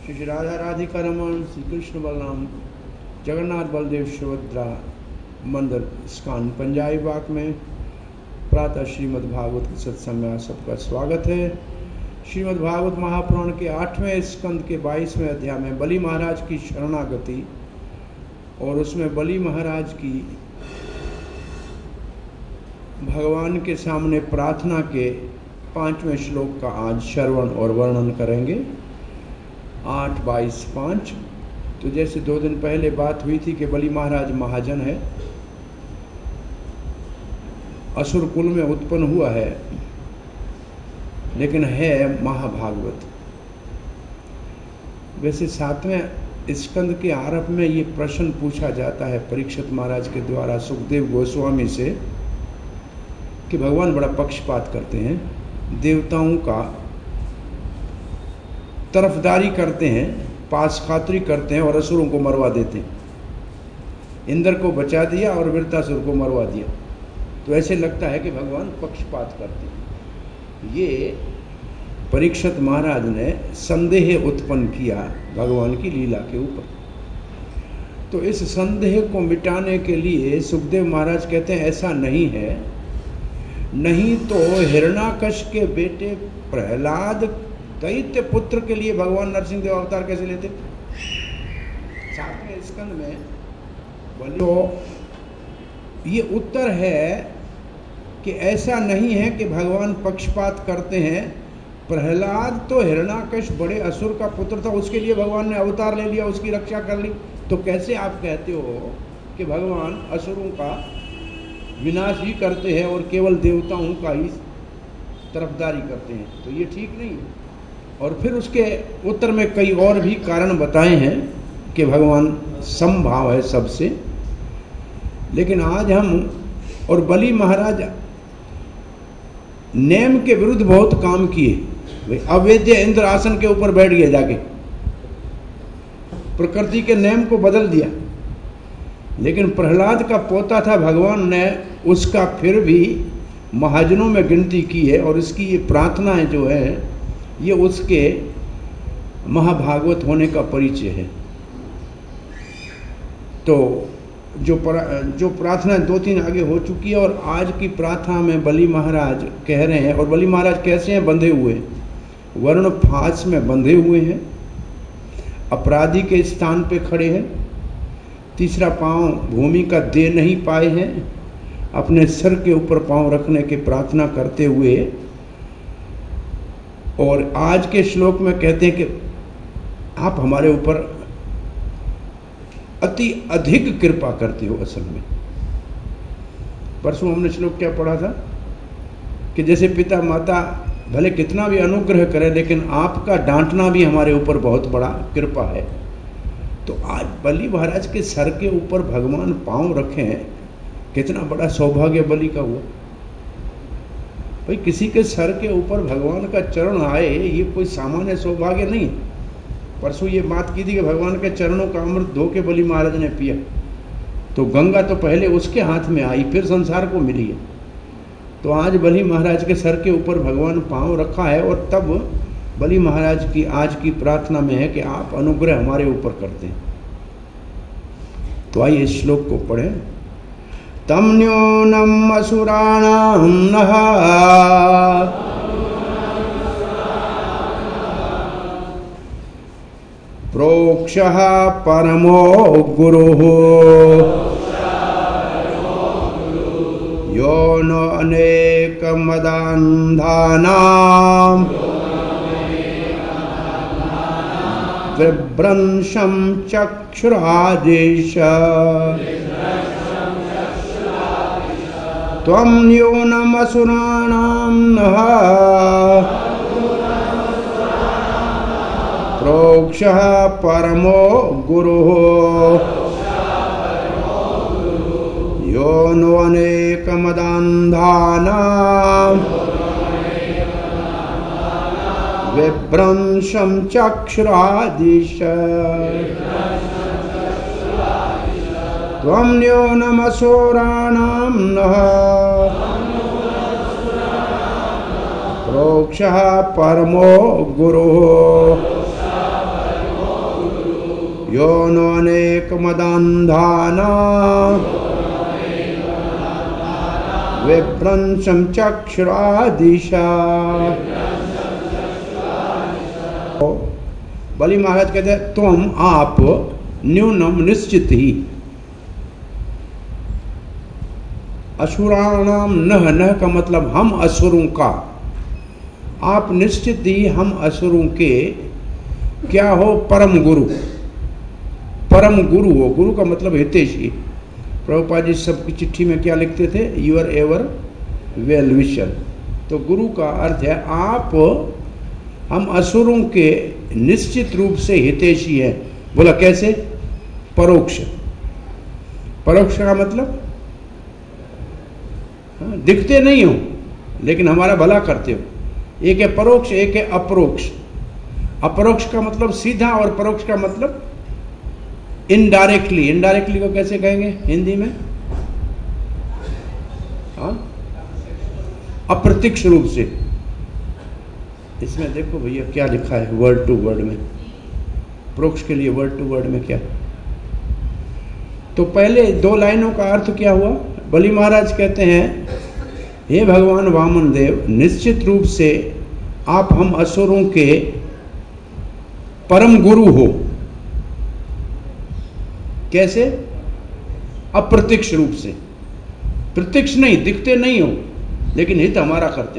श्री राधा राधिका रमन, श्री कृष्ण बलराम, जगन्नाथ बलदेव सुभद्रा मंदिर इस्कॉन पंजाबी बाग में प्रातः श्रीमद् भागवत के सत्संग में सबका स्वागत है। श्रीमद् भागवत महापुराण के 8वें स्कंद के 22वें अध्याय में बलि महाराज की शरणागति और उसमें बलि महाराज की भगवान के सामने प्रार्थना के 5वें श्लोक का आज श्रवण और वर्णन करेंगे। 8:22-5। तो जैसे 2 दिन पहले बात हुई थी कि बलि महाराज महाजन है, असुर कुल में उत्पन्न हुआ है, लेकिन है महाभागवत। वैसे 7वें स्कंद के आरंभ में ये प्रश्न पूछा जाता है परीक्षित महाराज के द्वारा सुखदेव गोस्वामी से कि भगवान बड़ा पक्षपात करते हैं, देवताओं का तरफदारी करते हैं, पास खातरी करते हैं और असुरों को मरवा देते हैं। इंद्र को बचा दिया और वृत्तासुर को मरवा दिया, तो ऐसे लगता है कि भगवान पक्षपात करते हैं। ये परीक्षित महाराज ने संदेह उत्पन्न किया भगवान की लीला के ऊपर। तो इस संदेह को मिटाने के लिए सुखदेव महाराज कहते हैं ऐसा नहीं है, नहीं तो हिरण्याकश के बेटे प्रहलाद दैत्य पुत्र के लिए भगवान नरसिंह देव अवतार कैसे लेते? 7वें स्कंद में तो ये उत्तर है कि ऐसा नहीं है कि भगवान पक्षपात करते हैं। प्रहलाद तो हिरण्याकश बड़े असुर का पुत्र था, उसके लिए भगवान ने अवतार ले लिया, उसकी रक्षा कर ली। तो कैसे आप कहते हो कि भगवान असुरों का विनाश ही करते हैं और केवल देवताओं का ही तरफदारी करते हैं? तो ये ठीक नहीं है। और फिर उसके उत्तर में कई और भी कारण बताए हैं कि भगवान समभाव है सबसे। लेकिन आज हम और बलि महाराज नेम के विरुद्ध बहुत काम किए। अवैध इंद्र आसन के ऊपर बैठ गया, जाके प्रकृति के नेम को बदल दिया। लेकिन प्रहलाद का पोता था, भगवान ने उसका फिर भी महाजनों में गिनती की है और इसकी ये प्रार्थनाएं जो है ये उसके महाभागवत होने का परिचय है। तो जो प्रार्थना 2-3 आगे हो चुकी है और आज की प्रार्थना में बलि महाराज कह रहे हैं। और बलि महाराज कैसे हैं? बंधे हुए, वर्ण फांस में बंधे हुए हैं, अपराधी के स्थान पे खड़े हैं, तीसरा पांव भूमि का दे नहीं पाए हैं, अपने सिर के ऊपर पांव रखने की प्रार्थना करते हुए। और आज के श्लोक में कहते हैं कि आप हमारे ऊपर अति अधिक कृपा करते हो। असल में परसों हमने श्लोक क्या पढ़ा था कि जैसे पिता माता भले कितना भी अनुग्रह करे, लेकिन आपका डांटना भी हमारे ऊपर बहुत बड़ा कृपा है। तो आज बलि महाराज के सर के ऊपर भगवान पांव रखें, कितना बड़ा सौभाग्य बलि का हुआ। भाई किसी के सर के ऊपर भगवान का चरण आए, ये कोई सामान्य सौभाग्य नहीं। परसों ये बात की थी कि भगवान के चरणों का अमृत धो के बलि महाराज ने पिया, तो गंगा तो पहले उसके हाथ में आई, फिर संसार को मिली है। तो आज बलि महाराज के सर के ऊपर भगवान पांव रखा है और तब बलि महाराज की आज की प्रार्थना में है कि आप अनुग्रह हमारे ऊपर करते हैं। तो आइए इस श्लोक को पढ़ें। तम न्यूनम असुराणाम नः प्रोक्षः परमो गुरुः यो न अनेक मदान्धानां विभ्रंशं चक्षुरादिश त्वं न्यूनमसुराणां नः प्रोक्षः परमो गुरुः यो नो अनेकमदान्धानां विभ्रंशं चक्षुरादिश त्वं न्यूनमसुराणां नः प्रोक्षः परमो गुरुः यो नो अनेक मदान्धाना विभ्रंशं चक्षुरादिशा। बलि महाराज कहते हैं तुम आप न्यूनम निश्चित ही असुराणाम नह का मतलब हम असुरों का, आप निश्चित ही हम असुरों के क्या हो, परम गुरु। परम गुरु हो, गुरु का मतलब हितैषी। प्रभुपाद जी सबकी चिट्ठी में क्या लिखते थे, यूर एवर वेल विशर। तो गुरु का अर्थ है आप हम असुरों के निश्चित रूप से हितैषी हैं। बोला कैसे, परोक्ष। परोक्ष का मतलब दिखते नहीं हो लेकिन हमारा भला करते हो। एक है परोक्ष, एक है अपरोक्ष। अपरोक्ष का मतलब सीधा और परोक्ष का मतलब इनडायरेक्टली। इनडायरेक्टली को कैसे कहेंगे हिंदी में, अप्रत्यक्ष रूप से। इसमें देखो भैया क्या लिखा है वर्ड टू वर्ड में, परोक्ष के लिए वर्ड टू वर्ड में क्या। तो पहले दो लाइनों का अर्थ क्या हुआ। बलि महाराज कहते हैं हे भगवान वामन देव, निश्चित रूप से आप हम असुरों के परम गुरु हो। कैसे, अप्रत्यक्ष रूप से। प्रत्यक्ष नहीं, दिखते नहीं हो लेकिन हित हमारा करते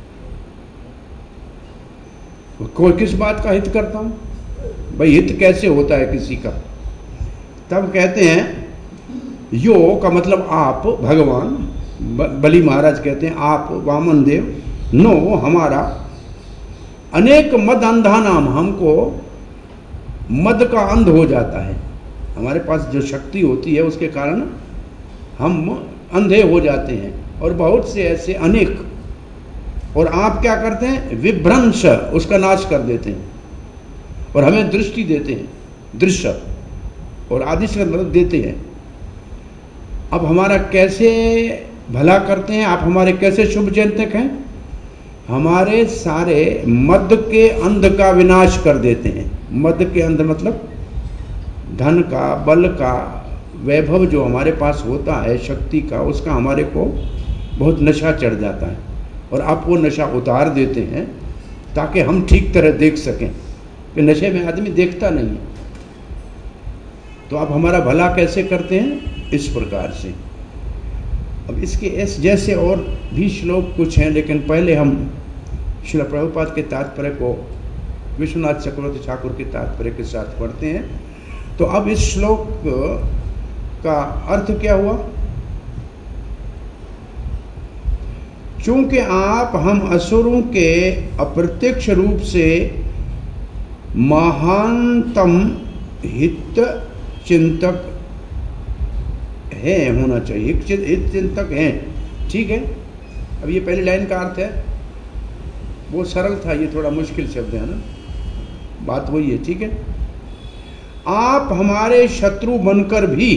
हो। कोई किस बात का हित करता हूं भाई, हित कैसे होता है किसी का। तब कहते हैं यो का मतलब आप भगवान, बलि महाराज कहते हैं आप वामन देव, नो हमारा, अनेक मद अंधा नाम, हमको मद का अंध हो जाता है। हमारे पास जो शक्ति होती है उसके कारण हम अंधे हो जाते हैं, और बहुत से ऐसे अनेक। और आप क्या करते हैं, विभ्रंश, उसका नाश कर देते हैं और हमें दृष्टि देते हैं, दृश्य और आदि से मतलब देते हैं। अब हमारा कैसे भला करते हैं आप, हमारे कैसे शुभ चिंतक हैं, हमारे सारे मद के अंध का विनाश कर देते हैं। मद के अंध मतलब धन का, बल का, वैभव जो हमारे पास होता है, शक्ति का, उसका हमारे को बहुत नशा चढ़ जाता है और आप वो नशा उतार देते हैं ताकि हम ठीक तरह देख सकें कि नशे में आदमी देखता नहीं है। तो आप हमारा भला कैसे करते हैं, इस प्रकार से। अब इसके ऐसे जैसे और भी श्लोक कुछ हैं, लेकिन पहले हम श्रील प्रभुपाद के तात्पर्य को विश्वनाथ चक्रवर्ती ठाकुर के तात्पर्य के साथ पढ़ते हैं। तो अब इस श्लोक का अर्थ क्या हुआ, चूंकि आप हम असुरों के अप्रत्यक्ष रूप से महानतम हित चिंतक है, होना चाहिए, हित चिंतक हैं, ठीक है। अब ये पहली लाइन का अर्थ है, वो सरल था, ये थोड़ा मुश्किल शब्द है ना, बात वही है, ठीक है। आप हमारे शत्रु बनकर भी,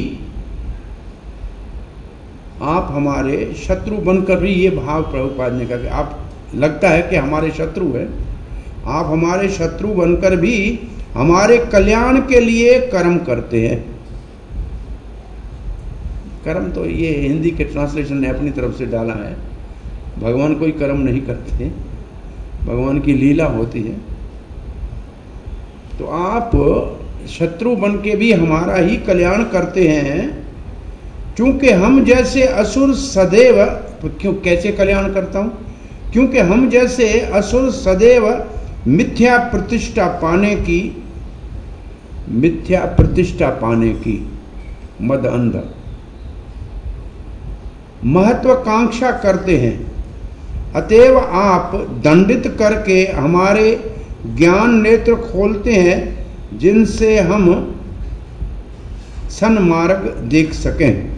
आप हमारे शत्रु बनकर भी, ये भाव प्रभुपाद ने कहा कि आप लगता है कि हमारे शत्रु है, आप हमारे शत्रु बनकर भी हमारे कल्याण के लिए कर्म करते हैं। कर्म तो ये हिंदी के ट्रांसलेशन ने अपनी तरफ से डाला है, भगवान कोई कर्म नहीं करते, भगवान की लीला होती है। तो आप शत्रु बन के भी हमारा ही कल्याण करते हैं, क्योंकि हम जैसे असुर सदैव, क्यों कैसे कल्याण करता हूं, क्योंकि हम जैसे असुर सदैव मिथ्या प्रतिष्ठा पाने की मद अंध महत्वाकांक्षा करते हैं। अतएव आप दंडित करके हमारे ज्ञान नेत्र खोलते हैं, जिनसे हम सन्मार्ग देख सकें।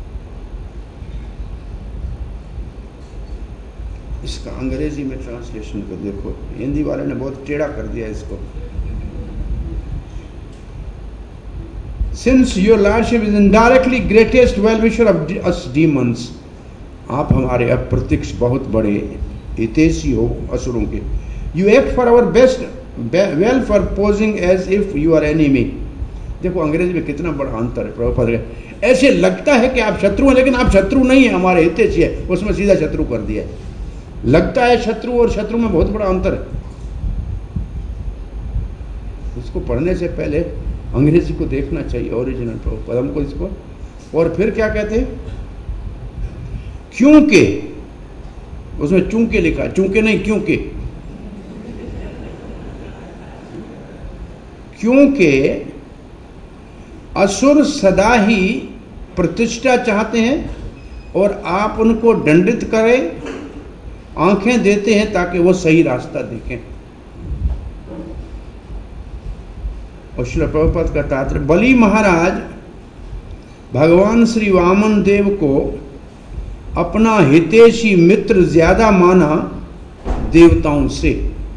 इसका अंग्रेजी में ट्रांसलेशन को देखो, हिंदी वाले ने बहुत टेढ़ा कर दिया इसको। Since your lordship is indirectly greatest well-wisher of us demons, आप हमारे अप्रत्यक्ष बहुत बड़े हितैषी हो असुरों के। You act for our best well for posing as if you are enemy, देखो अंग्रेजी में कितना बड़ा अंतर है प्रभुपाद। ऐसे लगता है कि आप शत्रु हैं, लेकिन आप शत्रु नहीं है, हमारे हितैषी है, उसमें सीधा शत्रु कर दिया है। लगता है शत्रु और शत्रु में बहुत बड़ा अंतर है। इसको पढ़ने से पहले अंग्रेजी को देखना चाहिए, ओरिजिनल प्रभुपाद हमको इसको। और फिर क्या कहते हैं, क्योंकि उसमें चूंकि लिखा, चूंकि नहीं क्योंकि, क्योंकि असुर सदा ही प्रतिष्ठा चाहते हैं और आप उनको दंडित करें, आंखें देते हैं ताकि वो सही रास्ता देखें। और श्री प्रभुपाद का तात्पर्य, बलि महाराज भगवान श्री वामन देव को अपना हितैषी मित्र ज्यादा माना देवताओं से।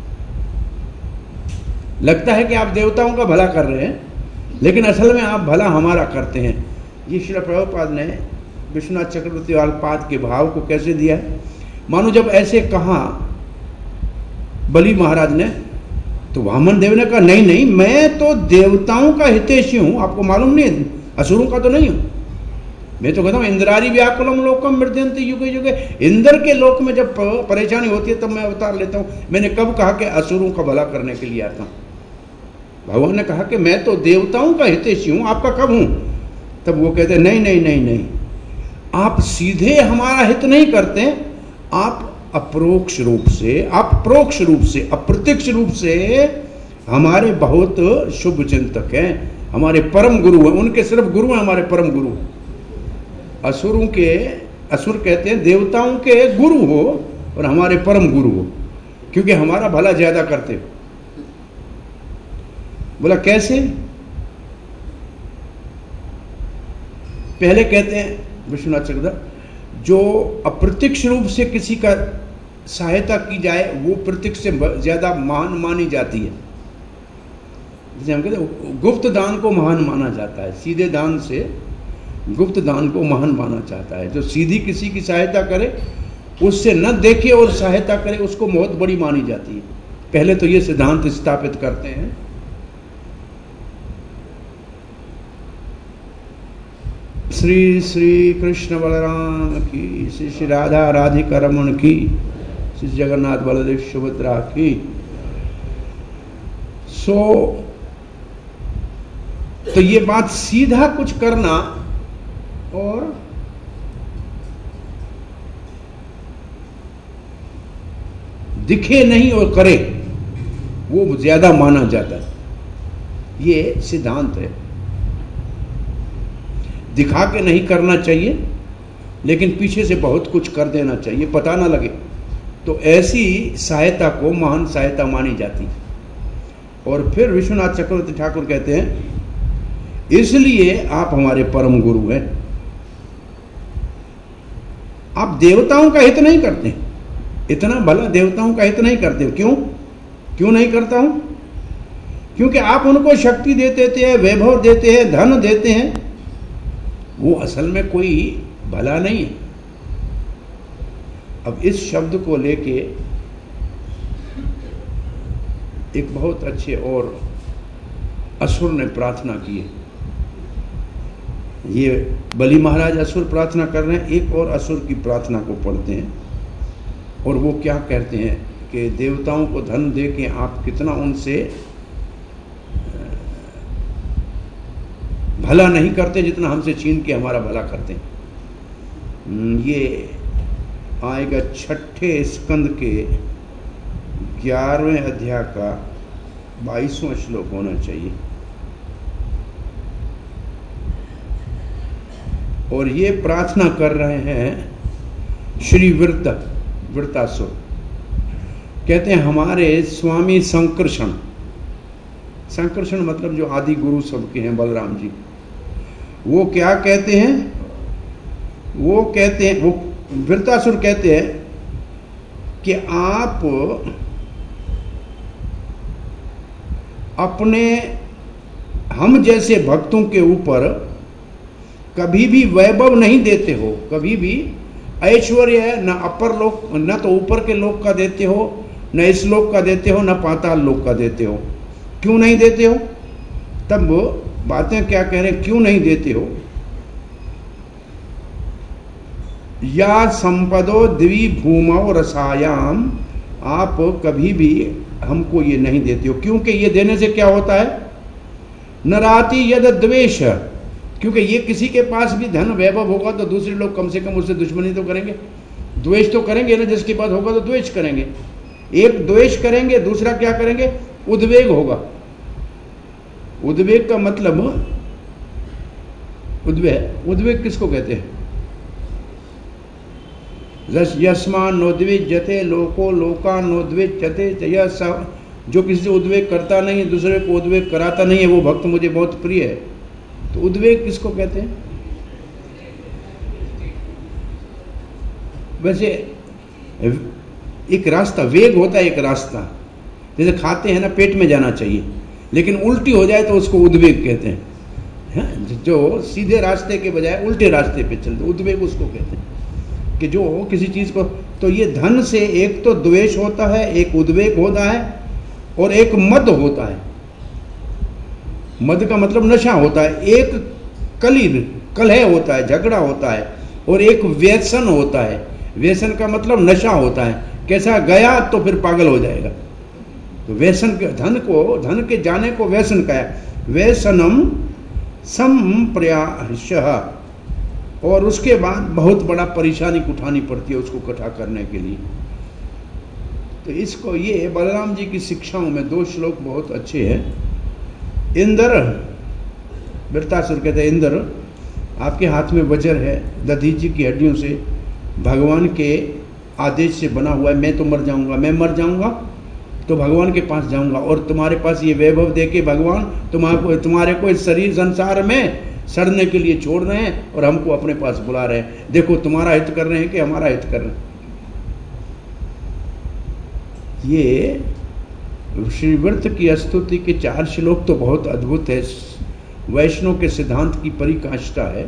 लगता है कि आप देवताओं का भला कर रहे हैं, लेकिन असल में आप भला हमारा करते हैं। ये श्री प्रभुपाद ने विश्वनाथ चक्रवर्ती पाद के भाव को कैसे दिया है। मानो जब ऐसे कहा बलि महाराज ने, तो वामन देव ने कहा नहीं नहीं, मैं तो देवताओं का हितैषी हूं, आपको मालूम नहीं, असुरों का तो नहीं हूं। मैं तो कहता हूं इंद्रारी व्याकुलम लोकम मृत्यंत युगे युगे, इंद्र के लोक में जब परेशानी होती है तब मैं अवतार लेता हूं। मैंने कब कहा कि असुरों का भला करने के लिए आता हूं। भगवान ने कहा कि मैं तो देवताओं का हितैषी हूं, आपका कब हूं। तब वो कहते नहीं नहीं नहीं नहीं, आप सीधे हमारा हित नहीं करते, आप अपरोक्ष रूप से, आप परोक्ष रूप से, अप्रत्यक्ष रूप से हमारे बहुत शुभ चिंतक हैं, हमारे परम गुरु हैं। उनके सिर्फ गुरु हैं, हमारे परम गुरु। असुरों के, असुर कहते हैं देवताओं के गुरु हो और हमारे परम गुरु हो, क्योंकि हमारा भला ज्यादा करते हो। बोला कैसे। पहले कहते हैं विश्वनाथ चक्रवर्ती, जो अप्रत्यक्ष रूप से किसी का सहायता की जाए वो प्रत्यक्ष से ज्यादा महान मानी जाती है। जैसे हम कहते हैं गुप्त दान को महान माना जाता है, सीधे दान से गुप्त दान को महान माना जाता है। जो सीधी किसी की सहायता करे, उससे न देखे और सहायता करे, उसको बहुत बड़ी मानी जाती है। पहले तो ये सिद्धांत स्थापित करते हैं। श्री श्री कृष्ण बलराम की, श्री श्री राधा राधिका रमण की, श्री जगन्नाथ बलदेव सुभद्रा की। तो ये बात सीधा कुछ करना और दिखे नहीं और करे, वो ज्यादा माना जाता है। ये सिद्धांत है। दिखा के नहीं करना चाहिए, लेकिन पीछे से बहुत कुछ कर देना चाहिए, पता ना लगे। तो ऐसी सहायता को महान सहायता मानी जाती है। और फिर विश्वनाथ चक्रवर्ती ठाकुर कहते हैं, इसलिए आप हमारे परम गुरु हैं। आप देवताओं का हित नहीं करते, इतना भला देवताओं का हित नहीं करते। क्यों नहीं करता हूं? क्योंकि आप उनको शक्ति देते हैं, वैभव देते हैं, धन देते हैं, वो असल में कोई भला नहीं है। अब इस शब्द को लेके एक बहुत अच्छे और असुर ने प्रार्थना की है। ये बलि महाराज असुर प्रार्थना कर रहे हैं, एक और असुर की प्रार्थना को पढ़ते हैं। और वो क्या कहते हैं कि देवताओं को धन दे के आप कितना उनसे भला नहीं करते, जितना हमसे छीन के हमारा भला करते हैं। ये आएगा 6ठे स्कंद के 11वें अध्याय का 22वां श्लोक होना चाहिए। और ये प्रार्थना कर रहे हैं श्री वृतासुर। कहते हैं हमारे स्वामी संकर्षण, संकर्षण मतलब जो आदि गुरु सबके हैं बलराम जी, वो क्या कहते हैं, वो वृतासुर कहते हैं कि आप अपने हम जैसे भक्तों के ऊपर कभी भी वैभव नहीं देते हो, कभी भी ऐश्वर्य है न अपर लोक, न तो ऊपर के लोक का देते हो, न इस लोक का देते हो, न पाताल लोक का देते हो। क्यों नहीं देते हो? तब बातें क्या कह रहे हैं, क्यों नहीं देते हो? या संपदो द्विभूमौ रसायाम, आप कभी भी हमको ये नहीं देते हो। क्योंकि ये देने से क्या होता है? नराति यद द्वेष, क्योंकि ये किसी के पास भी धन वैभव होगा तो दूसरे लोग कम से कम उससे दुश्मनी तो करेंगे, द्वेष तो करेंगे ना। जिसके पास होगा तो द्वेष करेंगे। एक द्वेष करेंगे, दूसरा क्या करेंगे? उद्वेग होगा। उद्वेग का मतलब, उद्वेग किसको कहते हैं? यस्मान नोद्विज्यते लोको लोकान नोद्विज्यते, यह सब जो किसी से उद्वेग करता नहीं है, दूसरे को उद्वेग कराता नहीं है, वो भक्त मुझे बहुत प्रिय है। तो उद्वेग किसको कहते हैं? वैसे एक रास्ता, वेग होता है एक रास्ता, जैसे खाते हैं ना, पेट में जाना चाहिए, लेकिन उल्टी हो जाए तो उसको उद्वेग कहते हैं। जो सीधे रास्ते के बजाय उल्टे रास्ते पे चलते, उद्वेग उसको कहते हैं। कि जो किसी चीज को, तो ये धन से एक तो द्वेष होता है, एक उद्वेग होता है, और एक मद होता है। मद का मतलब नशा होता है। एक कलह होता है, झगड़ा होता है, और एक व्यसन होता है। व्यसन का मतलब नशा होता है। कैसा? गया तो फिर पागल हो जाएगा। तो व्यसन के धन के जाने को व्यसन कहा। व्यसनम संप्रयासः, और उसके बाद बहुत बड़ा परेशानी उठानी पड़ती है उसको इकट्ठा करने के लिए। तो इसको, ये बलराम जी की शिक्षाओं में 2 श्लोक बहुत अच्छे हैं। इंद्र, वृत्तासुर कहते हैं, इंद्र आपके हाथ में वज्र है, दधीची की हड्डियों से भगवान के आदेश से बना हुआ है। मैं तो मर जाऊंगा, मैं मर जाऊंगा तो भगवान के पास जाऊंगा, और तुम्हारे पास ये वैभव देके भगवान तुम्हारे को इस शरीर संसार में सड़ने के लिए छोड़ रहे हैं और हमको अपने पास बुला रहे हैं। देखो तुम्हारा हित कर रहे हैं कि हमारा हित कर रहे हैं। ये श्री व्रत की स्तुति के 4 श्लोक तो बहुत अद्भुत है, वैष्णव के सिद्धांत की परिकाष्ठा है।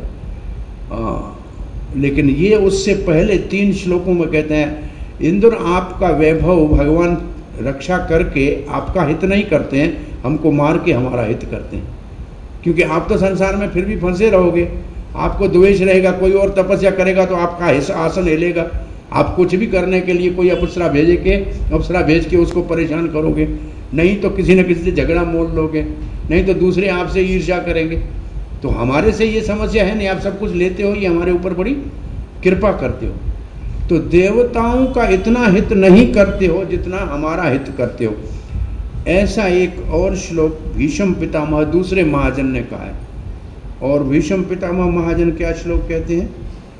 लेकिन ये उससे पहले 3 श्लोकों में कहते हैं, इंद्र आपका वैभव भगवान रक्षा करके आपका हित नहीं करते हैं, हमको मार के हमारा हित करते हैं। क्योंकि आप तो संसार में फिर भी फंसे रहोगे, आपको द्वेष रहेगा, कोई और तपस्या करेगा तो आपका आसन हिलेगा। आप कुछ भी करने के लिए कोई अप्सरा भेज के उसको परेशान करोगे, नहीं तो किसी न किसी से झगड़ा मोल लोगे, नहीं तो दूसरे आपसे ईर्ष्या करेंगे। तो हमारे से ये समस्या है नहीं, आप सब कुछ लेते हो, ये हमारे ऊपर बड़ी कृपा करते हो। तो देवताओं का इतना हित नहीं करते हो जितना हमारा हित करते हो। ऐसा एक और श्लोक भीष्म पितामह दूसरे महाजन ने कहा है। और भीष्म पितामह महाजन क्या श्लोक कहते हैं?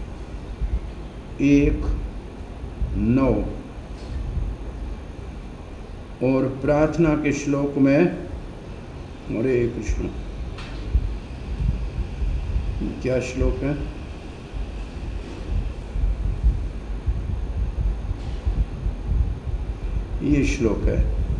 1:9 और प्रार्थना के श्लोक में, हरे कृष्ण, क्या श्लोक है? ये श्लोक है,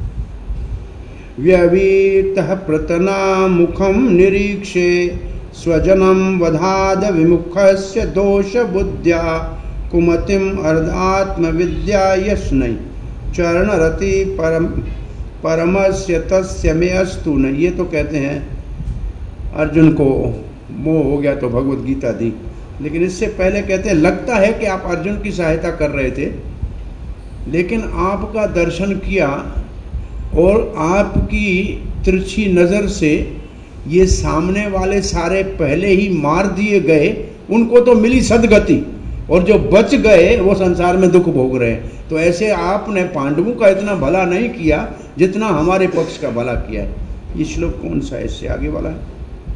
व्यवीतः प्रतना मुखम निरीक्षे स्वजनम वधाद विमुखस्य दोष बुद्ध्या कुमतिम अर्धात्म विद्या यश्नै चरणरति परमस्य तस्य मे अस्तु न। ये तो कहते हैं अर्जुन को मोह हो गया तो भगवत गीता दी, लेकिन इससे पहले कहते हैं लगता है कि आप अर्जुन की सहायता कर रहे थे, लेकिन आपका दर्शन किया और आपकी तिरछी नज़र से ये सामने वाले सारे पहले ही मार दिए गए, उनको तो मिली सदगति, और जो बच गए वो संसार में दुख भोग रहे हैं। तो ऐसे आपने पांडवों का इतना भला नहीं किया जितना हमारे पक्ष का भला किया है। ये श्लोक कौन सा है? इससे आगे वाला है।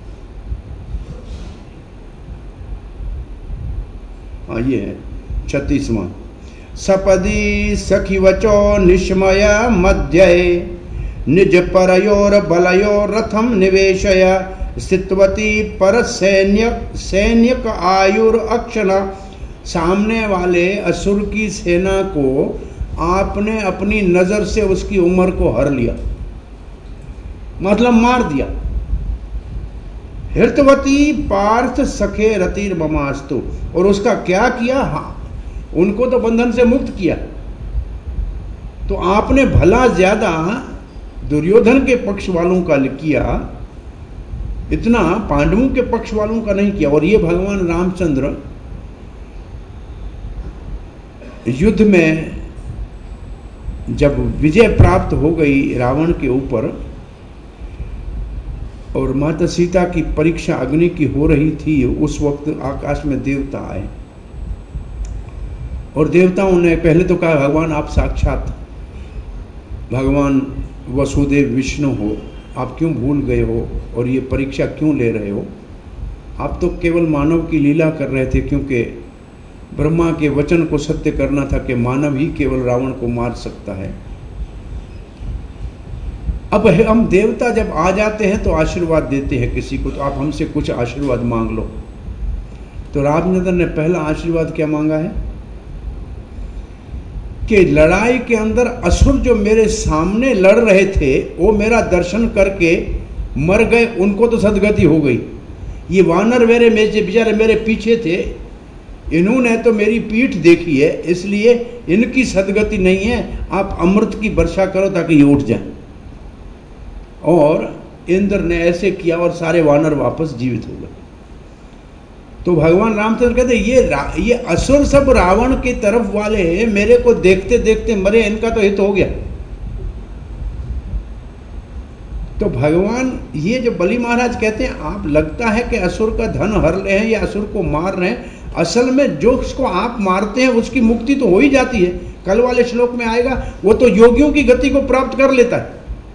हाँ, ये है 36वां। सपदी सखी वचो निष्मय मध्य निज परयोर बलयोर रथम निवेशय स्थितवती पर सैन्यक आयुर अक्षण। सामने वाले असुर की सेना को आपने अपनी नजर से उसकी उम्र को हर लिया, मतलब मार दिया। हृतवती पार्थ सखे रतिर ममास्तु, और उसका क्या किया? हाँ, उनको तो बंधन से मुक्त किया। तो आपने भला ज्यादा दुर्योधन के पक्ष वालों का किया, इतना पांडवों के पक्ष वालों का नहीं किया। और ये भगवान रामचंद्र युद्ध में जब विजय प्राप्त हो गई रावण के ऊपर और माता सीता की परीक्षा अग्नि की हो रही थी, उस वक्त आकाश में देवता आए और देवताओं ने पहले तो कहा भगवान आप साक्षात भगवान वसुदेव विष्णु हो, आप क्यों भूल गए हो और ये परीक्षा क्यों ले रहे हो? आप तो केवल मानव की लीला कर रहे थे, क्योंकि ब्रह्मा के वचन को सत्य करना था कि मानव ही केवल रावण को मार सकता है। अब हम देवता जब आ जाते हैं तो आशीर्वाद देते हैं किसी को, तो आप हमसे कुछ आशीर्वाद मांग लो। तो रामचंद्र ने पहला आशीर्वाद क्या मांगा है कि लड़ाई के अंदर असुर जो मेरे सामने लड़ रहे थे वो मेरा दर्शन करके मर गए, उनको तो सदगति हो गई। ये वानर मेरे बेचारे मेरे पीछे थे, इन्होंने तो मेरी पीठ देखी है, इसलिए इनकी सदगति नहीं है, आप अमृत की वर्षा करो ताकि ये उठ जाए। और इंद्र ने ऐसे किया और सारे वानर वापस जीवित हो गए। तो भगवान रामचंद्र कहते ये असुर सब रावण की तरफ वाले मेरे को देखते देखते मरे, इनका तो हित हो गया। तो भगवान ये जो बलि महाराज कहते हैं आप लगता है कि असुर का धन हर रहे हैं या असुर को मार रहे हैं, असल में जो उसको आप मारते हैं उसकी मुक्ति तो हो ही जाती है। कल वाले श्लोक में आएगा, वो तो योगियों की गति को प्राप्त कर लेता है,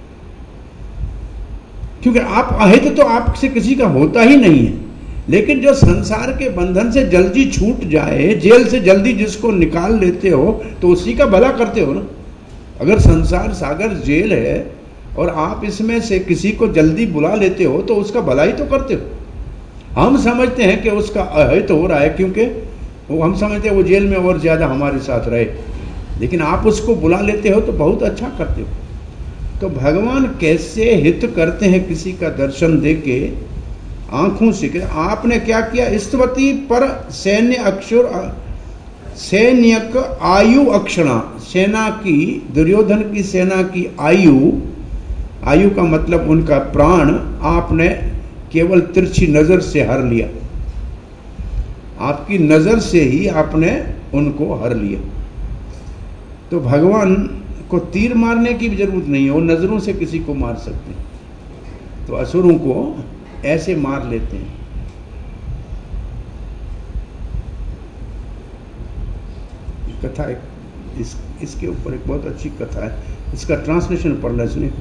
क्योंकि आप अहित तो आपसे किसी का होता ही नहीं है। लेकिन जो संसार के बंधन से जल्दी छूट जाए, जेल से जल्दी जिसको निकाल लेते हो, तो उसी का भला करते हो ना। अगर संसार सागर जेल है और आप इसमें से किसी को जल्दी बुला लेते हो तो उसका भला ही तो करते हो। हम समझते हैं कि उसका अहित हो रहा है, क्योंकि वो हम समझते हैं वो जेल में और ज्यादा हमारे साथ रहे, लेकिन आप उसको बुला लेते हो तो बहुत अच्छा करते हो। तो भगवान कैसे हित करते हैं किसी का दर्शन देके आंखों से। आपने क्या किया, स्तवती पर सैन्य अक्षर सैन्यक आयु अक्षणा, सेना की दुर्योधन की सेना की आयु का मतलब उनका प्राण आपने केवल तिरछी नजर से हर लिया। आपकी नजर से ही आपने उनको हर लिया। तो भगवान को तीर मारने की भी जरूरत नहीं है, वो नजरों से किसी को मार सकते हैं। तो असुरों को ऐसे मार लेते हैं। कथा इसके ऊपर एक बहुत अच्छी कथा है, इसका ट्रांसलेशन पढ़ लें सुनिए।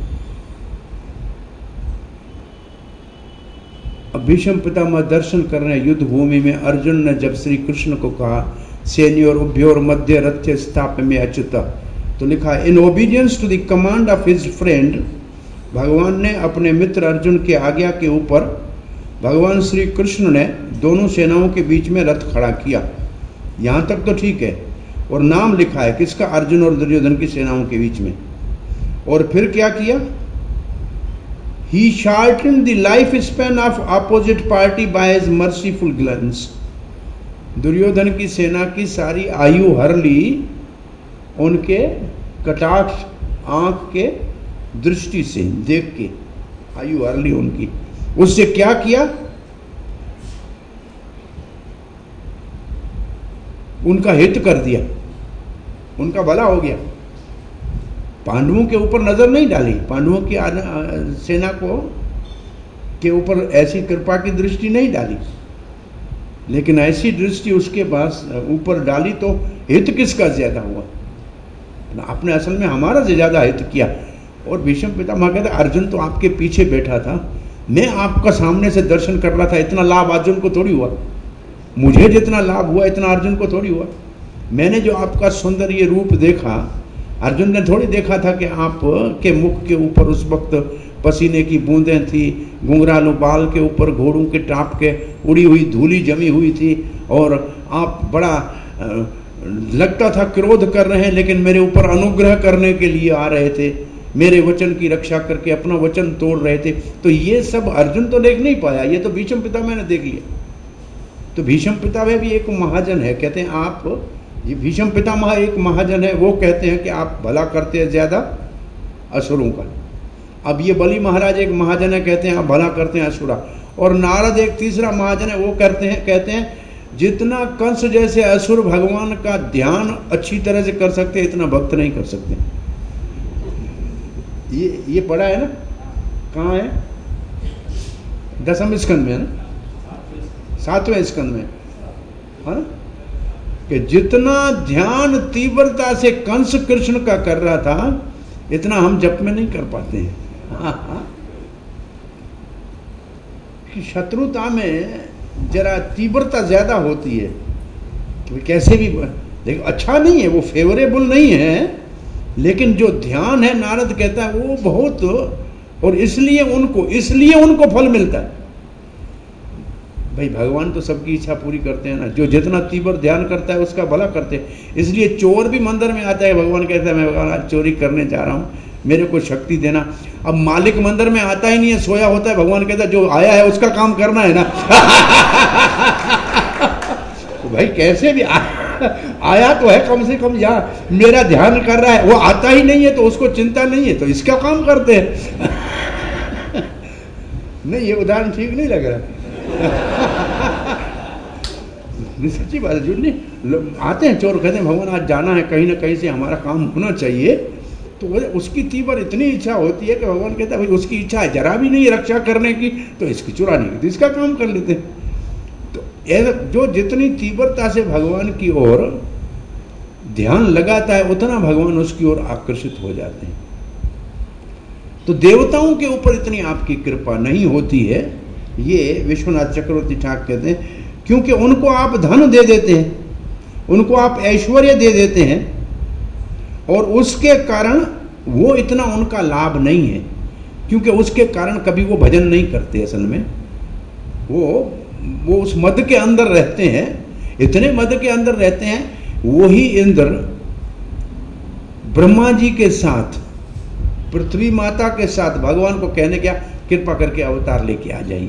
भीष्म पितामह दर्शन कर रहे युद्ध भूमि में अर्जुन ने जब श्री कृष्ण को कहा सेन्योर उभयोर मध्य रथ्य स्थाप में अच्युत, तो लिखा in obedience to the command of his friend, भगवान ने अपने मित्र अर्जुन की आज्ञा के ऊपर भगवान श्री कृष्ण ने दोनों सेनाओं के बीच में रथ खड़ा किया। यहाँ तक तो ठीक है, और नाम लिखा है किसका, अर्जुन और दुर्योधन की सेनाओं के बीच में। और फिर क्या किया, He shortened the life span of opposite party by his merciful glance. Duryodhan की सेना की सारी आयु हर ली उनके कटाक्ष आंख के दृष्टि से देख के, आयु हर ली उनकी। उससे क्या किया, उनका हित कर दिया, उनका भला हो गया। पांडवों के ऊपर नजर नहीं डाली, पांडवों की सेना को के ऊपर ऐसी कृपा की दृष्टि नहीं डाली, लेकिन ऐसी दृष्टि उसके पास ऊपर डाली तो हित किसका ज्यादा हुआ, आपने असल में हमारा से ज्यादा हित किया। और भीष्म पितामह कहते अर्जुन तो आपके पीछे बैठा था, मैं आपका सामने से दर्शन कर रहा था, इतना लाभ अर्जुन को थोड़ी हुआ, मुझे जितना लाभ हुआ इतना अर्जुन को थोड़ी हुआ। मैंने जो आपका सुंदर ये रूप देखा, अर्जुन ने थोड़ी देखा था कि आप के मुख के ऊपर उस वक्त पसीने की बूंदें थी, घुंघरालू बाल के ऊपर घोड़ों के टाप के उड़ी हुई धूली जमी हुई थी, और आप बड़ा लगता था क्रोध कर रहे हैं, लेकिन मेरे ऊपर अनुग्रह करने के लिए आ रहे थे, मेरे वचन की रक्षा करके अपना वचन तोड़ रहे थे। तो ये सब अर्जुन तो देख नहीं पाया, ये तो भीष्म पितामह ने देख लिया। तो भीष्म पितामह भी एक महाजन है, कहते हैं आप, ये भीष्म पितामह एक महाजन है, वो कहते हैं कि आप भला करते हैं ज्यादा असुरों का। अब ये बलि महाराज एक महाजन है, कहते हैं आप भला करते हैं असुरा, और नारद एक तीसरा महाजन है, वो कहते हैं जितना कंस जैसे असुर भगवान का ध्यान अच्छी तरह से कर सकते इतना भक्त नहीं कर सकते। ये पढ़ा है ना, कहाँ है? 10वें स्कंद में है ना, 7वें स्कंद में है ना, कि जितना ध्यान तीव्रता से कंस कृष्ण का कर रहा था इतना हम जप में नहीं कर पाते हैं। कि शत्रुता में जरा तीव्रता ज्यादा होती है, कि कैसे भी देखो अच्छा नहीं है, वो फेवरेबल नहीं है, लेकिन जो ध्यान है नारद कहता है वो बहुत, और इसलिए उनको फल मिलता है। भाई भगवान तो सबकी इच्छा पूरी करते हैं ना, जो जितना तीव्र ध्यान करता है उसका भला करते हैं। इसलिए चोर भी मंदिर में आता है, भगवान कहता है मैं भगवान आज चोरी करने जा रहा हूं, मेरे को शक्ति देना। अब मालिक मंदिर में आता ही नहीं है, सोया होता है, भगवान कहता है जो आया है उसका काम करना है ना। तो भाई कैसे भी आया तो है, कम से कम यहाँ मेरा ध्यान कर रहा है, वो आता ही नहीं है तो उसको चिंता नहीं है, तो इसका काम करते हैं। नहीं ये उदाहरण ठीक नहीं लग रहा। सच्ची बात है, झूठ नहीं। आते हैं चोर, कहते हैं भगवान आज जाना है कहीं ना कहीं से, हमारा काम होना चाहिए, तो उसकी तीव्र इतनी इच्छा होती है कि भगवान कहता है भाई उसकी इच्छा है जरा भी नहीं रक्षा करने की, तो इसकी चुराने की, तो इसका काम कर लेते हैं। तो जो जितनी तीव्रता से भगवान की ओर ध्यान लगाता है उतना भगवान उसकी ओर आकर्षित हो जाते हैं। तो देवताओं के ऊपर इतनी आपकी कृपा नहीं होती है, ये विश्वनाथ चक्रवर्ती ठाकुर कहते हैं, क्योंकि उनको आप धन दे देते हैं, उनको आप ऐश्वर्य दे देते हैं, और उसके कारण वो इतना उनका लाभ नहीं है, क्योंकि उसके कारण कभी वो भजन नहीं करते। असल में वो उस मद के अंदर रहते हैं, इतने मद के अंदर रहते हैं। वही इंद्र ब्रह्मा जी के साथ, पृथ्वी माता के साथ भगवान को कहने गया कृपा करके अवतार लेके आ जाइए,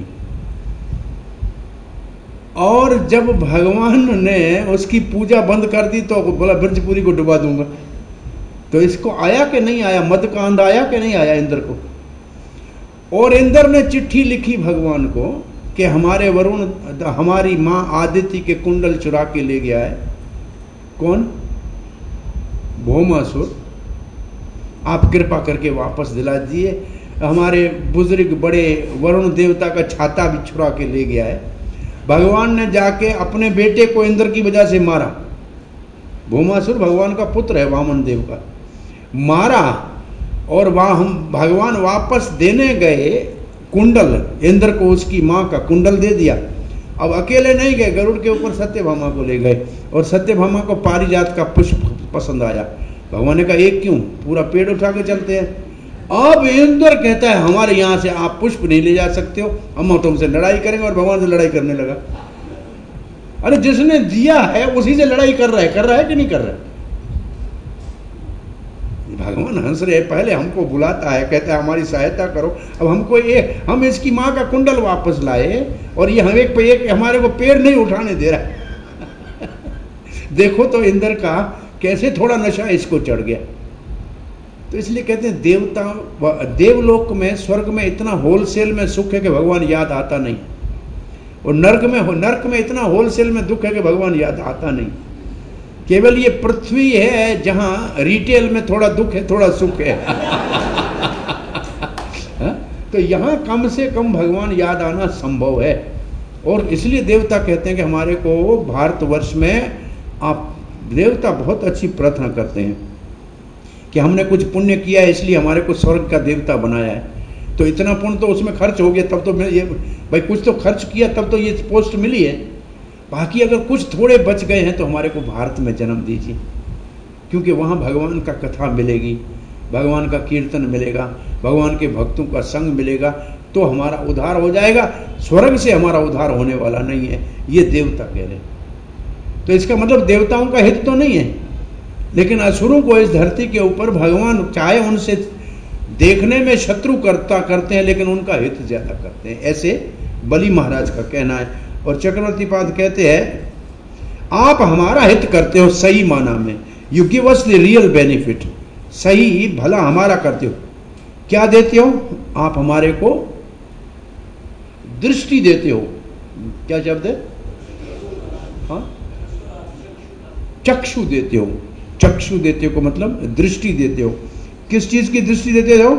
और जब भगवान ने उसकी पूजा बंद कर दी तो बोला ब्रजपुरी को डुबा दूंगा। तो इसको आया कि नहीं आया, मद का अंध आया कि नहीं आया इंद्र को? और इंद्र ने चिट्ठी लिखी भगवान को कि हमारे वरुण, हमारी मां आदिति के कुंडल चुरा के ले गया है। कौन? भौमासुर। आप कृपा करके वापस दिला दिए। हमारे बुजुर्ग बड़े वरुण देवता का छाता भी चुरा के ले गया है। भगवान ने जाके अपने बेटे को इंद्र की वजह से मारा। भौमासुर भगवान का पुत्र है, वामन देव का, मारा। और वहां हम भगवान वापस देने गए कुंडल, इंद्र को उसकी मां का कुंडल दे दिया। अब अकेले नहीं गए, गरुड़ के ऊपर सत्यभामा को ले गए, और सत्यभामा को पारिजात का पुष्प पसंद आया। भगवान ने कहा एक क्यों, पूरा पेड़ उठा के चलते हैं। अब इंद्र कहता है हमारे यहां से आप पुष्प नहीं ले जा सकते हो, हम तुमसे लड़ाई करेंगे, और भगवान से लड़ाई करने लगा। अरे जिसने दिया है उसी से लड़ाई कर रहा है कि नहीं कर रहा है? भगवान हंस रहे, पहले हमको बुलाता है, कहता है हमारी सहायता करो। अब हमको हम इसकी मां का कुंडल वापस लाए, और ये हम एक हमारे को पेड़ नहीं उठाने दे रहा। देखो तो इंद्र का कैसे थोड़ा नशा इसको चढ़ गया। तो इसलिए कहते हैं देवलोक में, स्वर्ग में इतना होलसेल में सुख है कि भगवान याद आता नहीं, और नर्क में इतना होलसेल में दुख है कि भगवान याद आता नहीं। केवल ये पृथ्वी है जहां रिटेल में थोड़ा दुख है, थोड़ा सुख है। तो यहां कम से कम भगवान याद आना संभव है। और इसलिए देवता कहते हैं कि हमारे को भारतवर्ष में आप देवता बहुत अच्छी प्रार्थना करते हैं कि हमने कुछ पुण्य किया है इसलिए हमारे को स्वर्ग का देवता बनाया है। तो इतना पुण्य तो उसमें खर्च हो गया, तब तो ये भाई कुछ तो खर्च किया तब तो ये पोस्ट मिली है। बाकी अगर कुछ थोड़े बच गए हैं तो हमारे को भारत में जन्म दीजिए, क्योंकि वहाँ भगवान का कथा मिलेगी, भगवान का कीर्तन मिलेगा, भगवान के भक्तों का संग मिलेगा, तो हमारा उद्धार हो जाएगा। स्वर्ग से हमारा उद्धार होने वाला नहीं है, ये देवता कह रहे। तो इसका मतलब देवताओं का हित तो नहीं है, लेकिन असुरों को इस धरती के ऊपर भगवान चाहे उनसे देखने में शत्रु करते हैं, लेकिन उनका हित ज्यादा करते हैं, ऐसे बलि महाराज का कहना है। और चक्रवर्ती पाद कहते हैं आप हमारा हित करते हो सही माना में, you give us the real benefit, सही भला हमारा करते हो। क्या देते हो? आप हमारे को दृष्टि देते हो। क्या शब्द है? हाँ, चक्षु देते हो। चक्षु देते हो को मतलब दृष्टि देते हो। किस चीज की दृष्टि देते हो?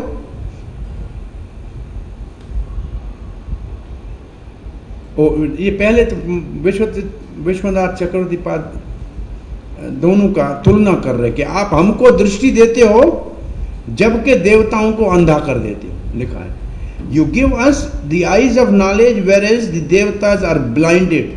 ये पहले तो विश्वनाथ चक्रवर्ती पाद दोनों का तुलना कर रहे कि आप हमको दृष्टि देते हो जबकि देवताओं को अंधा कर देते हो। लिखा है, you give us the eyes of knowledge whereas the देवताज आर ब्लाइंडेड।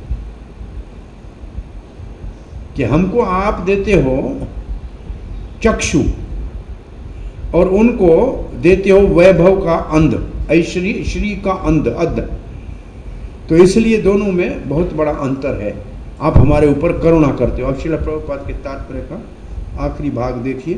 कि हमको आप देते हो चक्षु और उनको देते हो वैभव का अंध, ऐश्वर्य श्री का अंध अध। तो इसलिए दोनों में बहुत बड़ा अंतर है। आप हमारे ऊपर करुणा करते हो। अब श्रील प्रभुपाद के तात्पर्य का आखिरी भाग देखिए।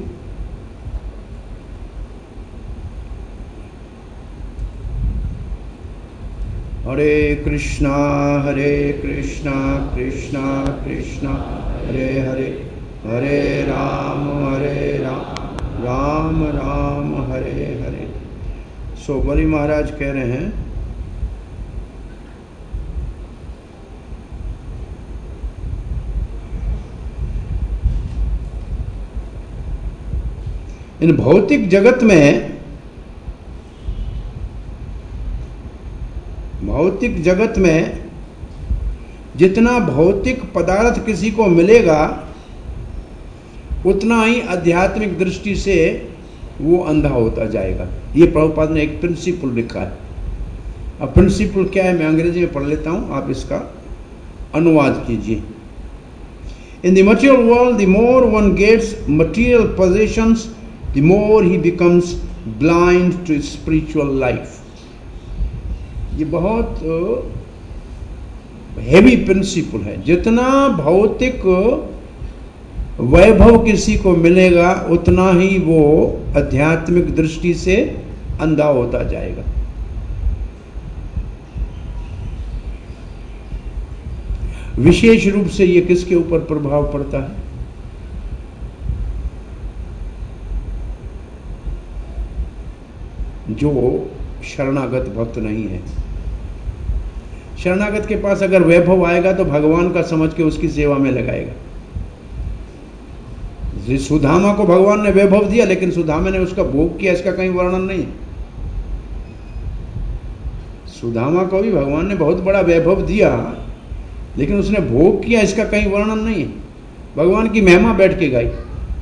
हरे कृष्णा कृष्णा कृष्णा हरे हरे, हरे राम राम राम हरे हरे। सो बलि महाराज कह रहे हैं इन भौतिक जगत में, भौतिक जगत में जितना भौतिक पदार्थ किसी को मिलेगा उतना ही आध्यात्मिक दृष्टि से वो अंधा होता जाएगा। ये प्रभुपाद ने एक प्रिंसिपल लिखा है। अब प्रिंसिपल क्या है मैं अंग्रेजी में पढ़ लेता हूं, आप इसका अनुवाद कीजिए। In the material world the more one gets material possessions the more he becomes blind to spiritual life. ये बहुत हेवी प्रिंसिपल है। जितना भौतिक वैभव किसी को मिलेगा उतना ही वो आध्यात्मिक दृष्टि से अंधा होता जाएगा। विशेष रूप से ये किसके ऊपर प्रभाव पड़ता है? जो शरणागत भक्त नहीं है। शरणागत के पास अगर वैभव आएगा तो भगवान का समझ के उसकी सेवा में लगाएगा। सुदामा को भगवान ने वैभव दिया लेकिन सुदामा ने उसका भोग किया, इसका कहीं वर्णन नहीं। सुदामा को भी भगवान ने बहुत बड़ा वैभव दिया लेकिन उसने भोग किया, इसका कहीं वर्णन नहीं है। भगवान की महिमा बैठ के गाई।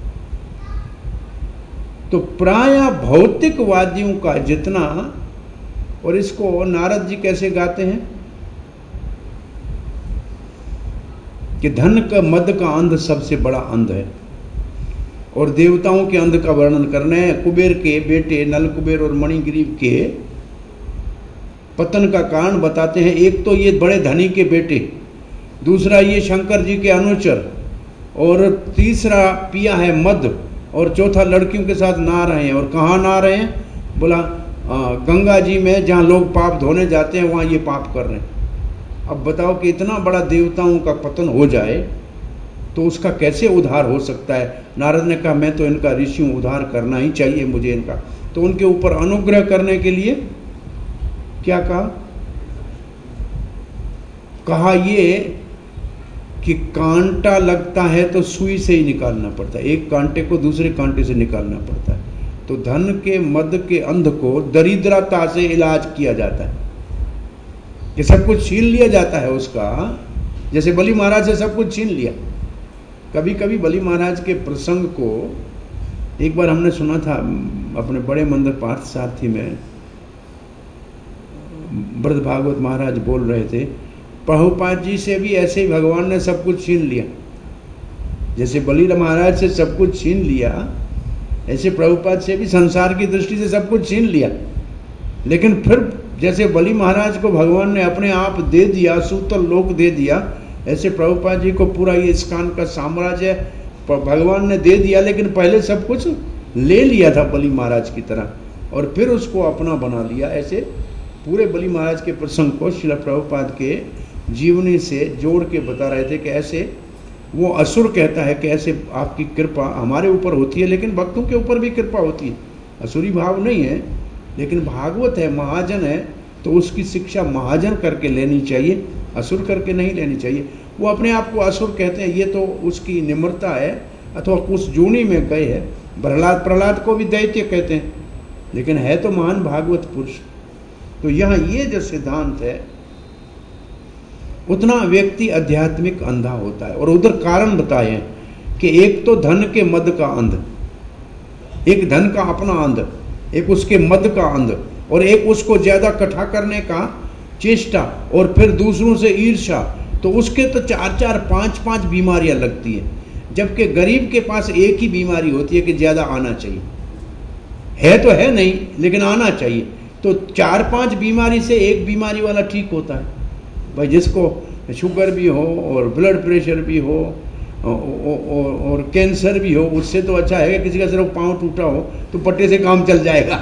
तो प्राय भौतिकवादियों का जितना, और इसको नारद जी कैसे गाते हैं कि धन का मद का अंध सबसे बड़ा अंध है, और देवताओं के अंध का वर्णन करने हैं। कुबेर के बेटे नल कुबेर और मणिग्रीव के पतन का कारण बताते हैं। एक तो ये बड़े धनी के बेटे, दूसरा ये शंकर जी के अनुचर, और तीसरा पिया है मद, और चौथा लड़कियों के साथ नहा रहे हैं। और कहाँ नहा रहे हैं? बोला गंगा जी में, जहाँ लोग पाप धोने जाते हैं वहाँ ये पाप कर रहे हैं। अब बताओ कि इतना बड़ा देवताओं का पतन हो जाए तो उसका कैसे उद्धार हो सकता है? नारद ने कहा मैं तो इनका ऋषि हूँ, उद्धार करना ही चाहिए मुझे इनका। तो उनके ऊपर अनुग्रह करने के लिए क्या कहा ये कि कांटा लगता है तो सुई से ही निकालना पड़ता है, एक कांटे को दूसरे कांटे से निकालना पड़ता है। तो धन के मद के अंध को दरिद्रता से इलाज किया जाता है, कि सब कुछ छीन लिया जाता है उसका। जैसे बलि महाराज से सब कुछ छीन लिया। कभी कभी बलि महाराज के प्रसंग को एक बार हमने सुना था अपने बड़े मंदिर पार्थ सारथी में, ब्रज भागवत महाराज बोल रहे थे प्रभुपाद जी से भी ऐसे ही भगवान ने सब कुछ छीन लिया। जैसे बलि महाराज से सब कुछ छीन लिया, ऐसे प्रभुपाद से भी संसार की दृष्टि से सब कुछ छीन लिया। लेकिन फिर जैसे बलि महाराज को भगवान ने अपने आप दे दिया, सूतल लोक दे दिया, ऐसे प्रभुपाद जी को पूरा ये इस्कान का साम्राज्य भगवान ने दे दिया। लेकिन पहले सब कुछ ले लिया था बलि महाराज की तरह, और फिर उसको अपना बना लिया। ऐसे पूरे बलि महाराज के प्रसंग को श्रील प्रभुपाद के जीवनी से जोड़ के बता रहे थे कि ऐसे वो असुर कहता है कि ऐसे आपकी कृपा हमारे ऊपर होती है, लेकिन भक्तों के ऊपर भी कृपा होती है। असुरी भाव नहीं है, लेकिन भागवत है, महाजन है, तो उसकी शिक्षा महाजन करके लेनी चाहिए, असुर करके नहीं लेनी चाहिए। वो अपने आप को असुर कहते हैं, ये तो उसकी निम्रता है, अथवा कुछ जूनी में गए है। प्रहलाद को भी दैत्य कहते हैं, लेकिन है तो महान भागवत पुरुष। तो यहाँ ये जो सिद्धांत है, उतना व्यक्ति आध्यात्मिक अंधा होता है। और उधर कारण बताए हैं कि एक तो धन के मद का अंध, एक धन का अपना अंध, एक उसके मद का अंध, और एक उसको ज्यादा इकट्ठा करने का चेष्टा, और फिर दूसरों से ईर्ष्या। तो उसके तो 4-4, 5-5 बीमारियां लगती है, जबकि गरीब के पास एक ही बीमारी होती है कि ज्यादा आना चाहिए। है तो है नहीं, लेकिन आना चाहिए। तो 4-5 बीमारी से एक बीमारी वाला ठीक होता है। भाई जिसको शुगर भी हो और ब्लड प्रेशर भी हो और कैंसर भी हो, उससे तो अच्छा है कि किसी का सिर्फ पाँव टूटा हो तो पट्टे से काम चल जाएगा।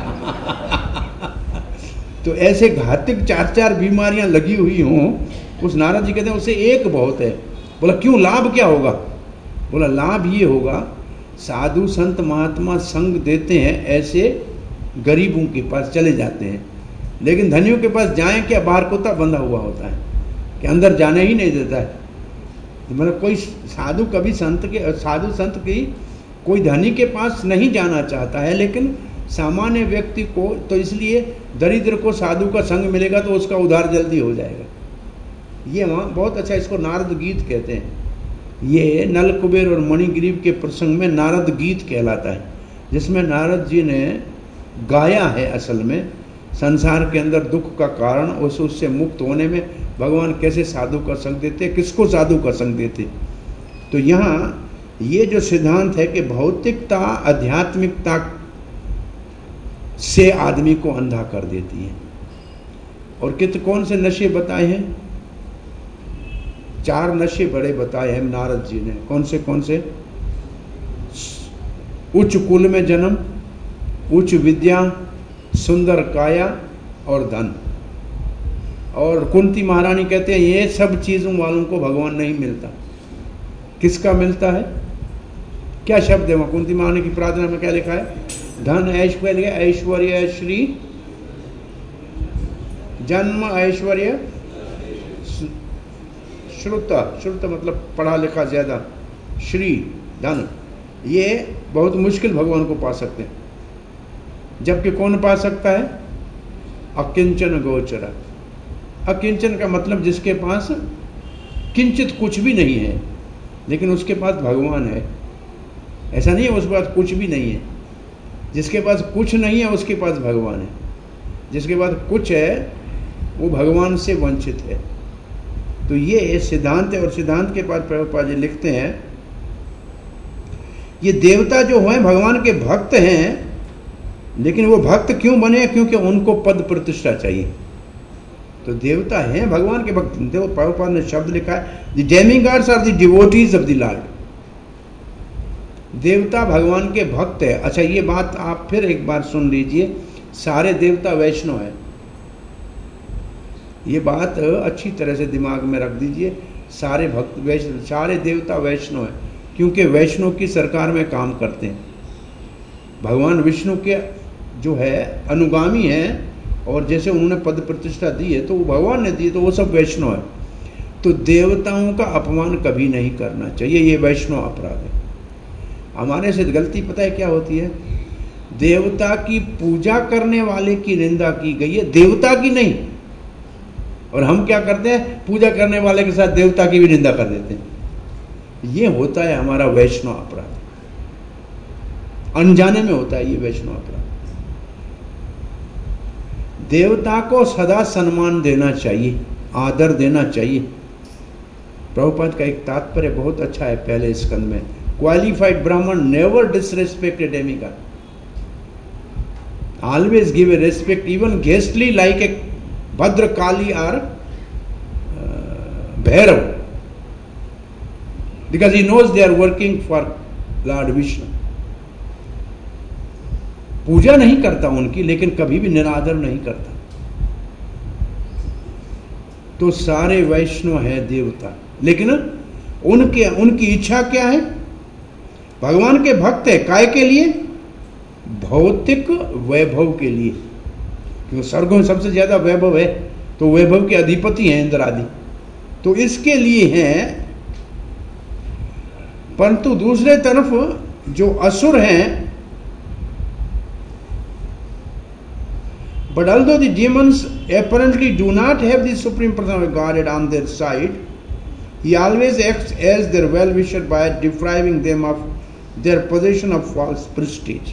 तो ऐसे घातक 4-4 बीमारियां लगी हुई हों, उस नारद जी कहते हैं उससे एक बहुत है। बोला क्यों, लाभ क्या होगा? बोला लाभ ये होगा, साधु संत महात्मा संग देते हैं, ऐसे गरीबों के पास चले जाते हैं। लेकिन धनियों के पास जाएं क्या, बाहर कुत्ता बंधा हुआ होता है कि अंदर जाने ही नहीं देता है। मतलब कोई साधु कभी साधु संत की कोई धनी के पास नहीं जाना चाहता है, लेकिन सामान्य व्यक्ति को तो, इसलिए दरिद्र को साधु का संग मिलेगा तो उसका उद्धार जल्दी हो जाएगा। ये वहाँ बहुत अच्छा, इसको नारद गीत कहते हैं। ये नल कुबेर और मणिग्रीव के प्रसंग में नारद गीत कहलाता है, जिसमें नारद जी ने गाया है असल में संसार के अंदर दुख का कारण, उससे मुक्त होने में भगवान कैसे साधु का संग देते, किसको साधु का संग देते। तो यहाँ ये जो सिद्धांत है कि भौतिकता आध्यात्मिकता से आदमी को अंधा कर देती है। और कौन से नशे बताए हैं? 4 नशे बड़े बताए हैं नारद जी ने। कौन से? उच्च कुल में जन्म, उच्च विद्या, सुंदर काया और धन। और कुंती महारानी कहते हैं ये सब चीजों वालों को भगवान नहीं मिलता। किसका मिलता है? क्या शब्द है वहां कुंती महारानी की प्रार्थना में? क्या लिखा है? धन ऐश्वर्य, ऐश्वर्य श्री, जन्म ऐश्वर्य, श्रुत मतलब पढ़ा लिखा ज्यादा, श्री धन। ये बहुत मुश्किल भगवान को पा सकते हैं। जबकि कौन पा सकता है? अकिंचन गोचर। अकिंचन का मतलब जिसके पास किंचित कुछ भी नहीं है, लेकिन उसके पास भगवान है। ऐसा नहीं है उसके पास कुछ भी नहीं है। जिसके पास कुछ नहीं है उसके पास भगवान है। जिसके पास कुछ है वो भगवान से वंचित है। तो ये सिद्धांत है। और सिद्धांत के बाद प्रभुपाद जी लिखते हैं, ये देवता जो हैं भगवान के भक्त हैं, लेकिन वो भक्त क्यों बने? क्योंकि उनको पद प्रतिष्ठा चाहिए। तो देवता हैं भगवान के भक्त। देखो प्रभुपाद ने शब्द लिखा है, the demigods are the devotees of the lord. देवता भगवान के भक्त है। अच्छा ये बात आप फिर एक बार सुन लीजिए, सारे देवता वैष्णव है। ये बात अच्छी तरह से दिमाग में रख दीजिए। सारे भक्त वैष्णव, सारे देवता वैष्णव है, क्योंकि वैष्णव की सरकार में काम करते हैं। भगवान विष्णु के जो है अनुगामी हैं, और जैसे उन्होंने पद प्रतिष्ठा दी है तो वो भगवान ने दी है, तो वो सब वैष्णव है। तो देवताओं का अपमान कभी नहीं करना चाहिए, ये वैष्णव अपराध है। हमारे से गलती पता है क्या होती है? देवता की पूजा करने वाले की निंदा की गई है, देवता की नहीं। और हम क्या करते हैं? पूजा करने वाले के साथ देवता की भी निंदा कर देते हैं। ये होता है हमारा वैष्णव अपराध, अनजाने में होता है ये वैष्णव अपराध। देवता को सदा सम्मान देना चाहिए, आदर देना चाहिए। प्रभुपाद का एक तात्पर्य बहुत अच्छा है पहले स्कंद में, qualified Brahmin never disrespect a demigod, always give a respect even ghastly like a Bhadrakali और Bhairav, because he knows they are working for lord Vishnu. पूजा नहीं करता उनकी, लेकिन कभी भी निरादर नहीं करता। तो सारे वैष्णव है देवता, लेकिन उनकी इच्छा क्या है? भगवान के भक्त है, काय के लिए? भौतिक वैभव के लिए, क्योंकि स्वर्ग में सबसे ज्यादा वैभव है, तो वैभव के अधिपति हैं इंद्र आदि, तो इसके लिए हैं। परंतु दूसरे तरफ जो असुर हैं, but although the demons apparently do not have the supreme person of Godhead on their side, he always acts as their well-wisher by depriving them of their possession of false prestige.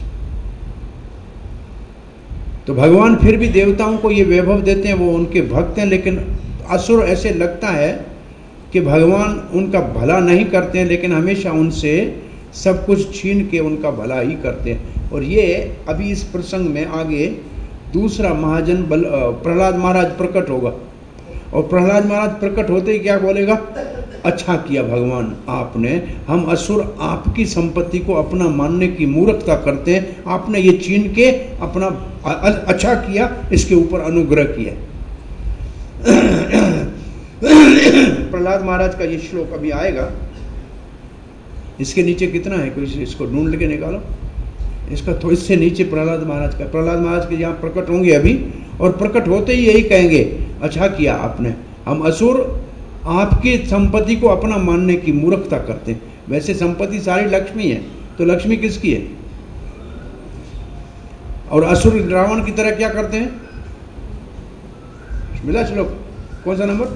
तो भगवान फिर भी देवताओं को ये वैभव देते हैं, वो उनके भक्त हैं, लेकिन असुर ऐसे लगता है कि भगवान उनका भला नहीं करते हैं, लेकिन हमेशा उनसे सब कुछ छीन के उनका भला ही करते हैं। और ये अभी इस प्रसंग में आगे दूसरा महाजन प्रहलाद महाराज प्रकट होगा, और प्रहलाद महाराज प्रकट होते ही क्या बोलेगा, अच्छा किया भगवान आपने, हम असुर आपकी संपत्ति को अपना मानने की मूर्खता करते हैं, आपने ये छीन के अपना अच्छा किया, इसके ऊपर अनुग्रह किया। प्रहलाद महाराज का ये श्लोक अभी आएगा, इसके नीचे कितना है, कोई इसको ढूंढ के निकालो, इसका तो इससे नीचे प्रहलाद महाराज के यहाँ प्रकट होंगे अभी, और प्रकट होते ही यही कहेंगे, अच्छा किया आपने, हम असुर आपकी संपत्ति को अपना मानने की मूर्खता करते हैं। वैसे संपत्ति सारी लक्ष्मी है, तो लक्ष्मी किसकी है? और असुर रावण की तरह क्या करते हैं? मिला श्लोक कौन सा नंबर?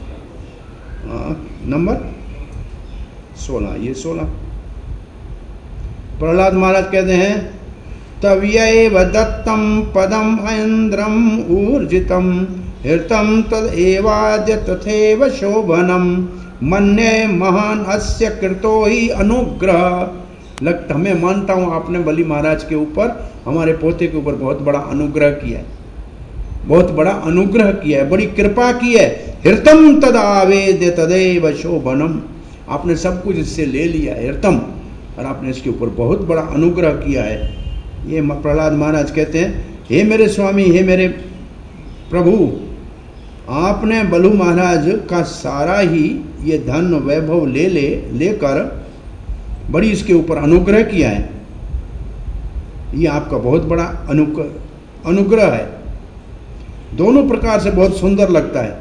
नंबर 16, ये 16। प्रहलाद महाराज कहते हैं, तव्यैव दत्तम पदम ऐन्द्रम ऊर्जितम हृतम तदेवाद्य तथैव शोभनम मन्ये महान अस्य कृतो ही अनुग्रह। लगता मैं मानता हूं आपने बलि महाराज के ऊपर, हमारे पोते के ऊपर बहुत बड़ा अनुग्रह किया है, बहुत बड़ा अनुग्रह किया है, बड़ी कृपा की है। हृतम तदावेद्य तदैव शोभनम, आपने सब कुछ इससे ले लिया है हृतम, और आपने इसके ऊपर बहुत बड़ा अनुग्रह किया है। ये प्रहलाद महाराज कहते हैं, हे मेरे स्वामी, हे मेरे प्रभु, आपने बलु महाराज का सारा ही ये धन वैभव लेकर बड़ी इसके ऊपर अनुग्रह किया है। ये आपका बहुत बड़ा अनुग्रह है। दोनों प्रकार से बहुत सुंदर लगता है,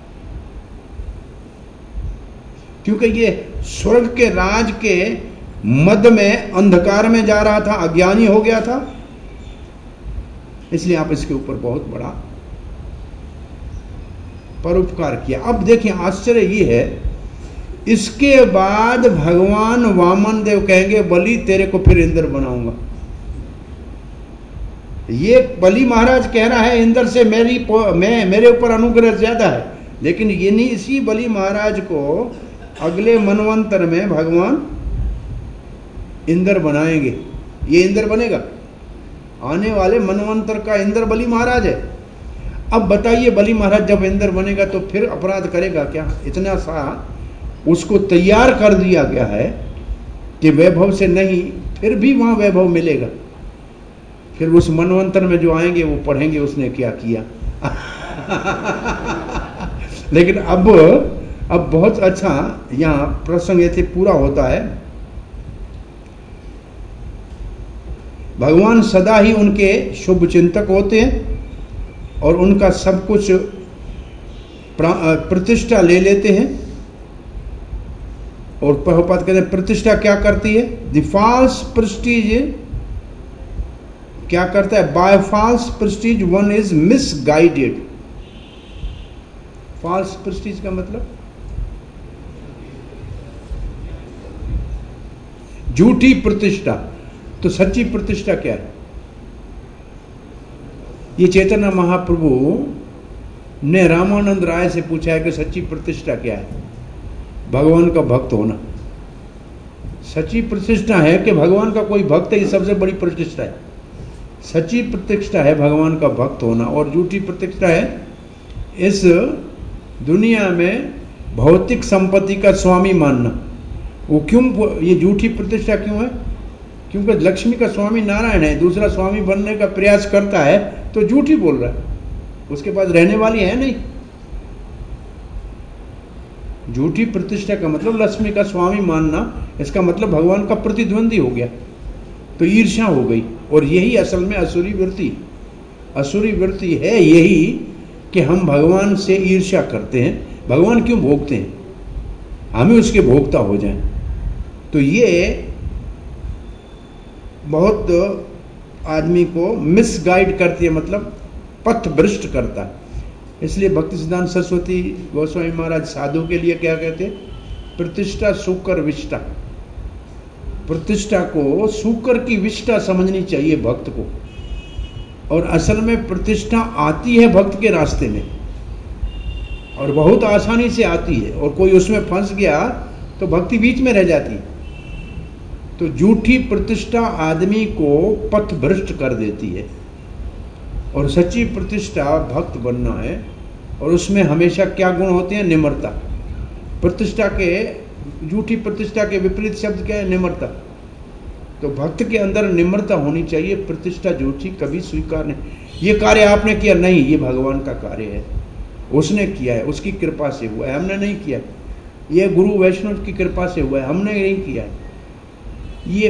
क्योंकि ये स्वर्ग के राज के मद में अंधकार में जा रहा था, अज्ञानी हो गया था, इसलिए आप इसके ऊपर बहुत बड़ा परोपकार किया। अब देखिए आश्चर्य ये है, इसके बाद भगवान वामन देव कहेंगे, बलि तेरे को फिर इंद्र बनाऊंगा। ये बलि महाराज कह रहा है इंद्र से मेरे ऊपर अनुग्रह ज्यादा है, लेकिन ये नहीं, इसी बलि महाराज को अगले मनवंतर में भगवान इंद्र बनाएंगे। ये इंद्र बनेगा, आने वाले मनवंतर का इंद्र बलि महाराज है। अब बताइए, बलि महाराज जब इंद्र बनेगा तो फिर अपराध करेगा क्या? इतना सा उसको तैयार कर दिया गया है कि वैभव से नहीं, फिर भी वहां वैभव मिलेगा। फिर उस मनवंतर में जो आएंगे वो पढ़ेंगे उसने क्या किया। लेकिन अब बहुत अच्छा यहाँ प्रसंग ऐसे पूरा होता है। भगवान सदा ही उनके शुभ चिंतक होते हैं और उनका सब कुछ प्रतिष्ठा ले लेते हैं। और प्रभुपाद कहते हैं प्रतिष्ठा क्या करती है? द फॉल्स प्रेस्टीज क्या करता है? By false prestige one is misguided. False prestige का मतलब झूठी प्रतिष्ठा। तो सच्ची प्रतिष्ठा क्या है? ये चैतन्य महाप्रभु ने रामानंद राय से पूछा है कि सच्ची प्रतिष्ठा क्या है? भगवान का भक्त होना। सच्ची प्रतिष्ठा है कि भगवान का कोई भक्त है, ये सबसे बड़ी प्रतिष्ठा है। सच्ची प्रतिष्ठा है भगवान का भक्त होना, और झूठी प्रतिष्ठा है इस दुनिया में भौतिक संपत्ति का स्वामी मानना। वो क्यों, ये झूठी प्रतिष्ठा क्यों है? क्योंकि लक्ष्मी का स्वामी नारायण है, दूसरा स्वामी बनने का प्रयास करता है तो झूठी बोल रहा है, उसके पास रहने वाली है नहीं। झूठी प्रतिष्ठा का मतलब लक्ष्मी का स्वामी मानना, इसका मतलब भगवान का प्रतिद्वंदी हो गया। तो ईर्ष्या हो गई। और यही असल में असुरी वृत्ति है, यही कि हम भगवान से ईर्ष्या करते हैं। भगवान क्यों भोगते हैं? हमें उसके भोक्ता हो जाएं। तो ये बहुत आदमी को मिसगाइड करती है, मतलब पथ भ्रष्ट करता है। इसलिए भक्ति सिद्धांत सरस्वती गोस्वामी महाराज साधु के लिए क्या कहते? प्रतिष्ठा सुकर विष्टा। प्रतिष्ठा को सुकर की विष्टा समझनी चाहिए भक्त को। और असल में प्रतिष्ठा आती है भक्त के रास्ते में, और बहुत आसानी से आती है, और कोई उसमें फंस गया तो भक्ति बीच में रह जाती है। तो झूठी प्रतिष्ठा आदमी को पथ भ्रष्ट कर देती है, और सच्ची प्रतिष्ठा भक्त बनना है। और उसमें हमेशा क्या गुण होते हैं? निम्रता। प्रतिष्ठा के, झूठी प्रतिष्ठा के विपरीत शब्द क्या है? निम्रता। तो भक्त के अंदर निम्रता होनी चाहिए। प्रतिष्ठा झूठी कभी स्वीकार नहीं। ये कार्य आपने किया नहीं, ये भगवान का कार्य है, उसने किया है, उसकी कृपा से हुआ है, हमने नहीं किया। ये गुरु वैष्णव की कृपा से हुआ है, हमने नहीं किया है। ये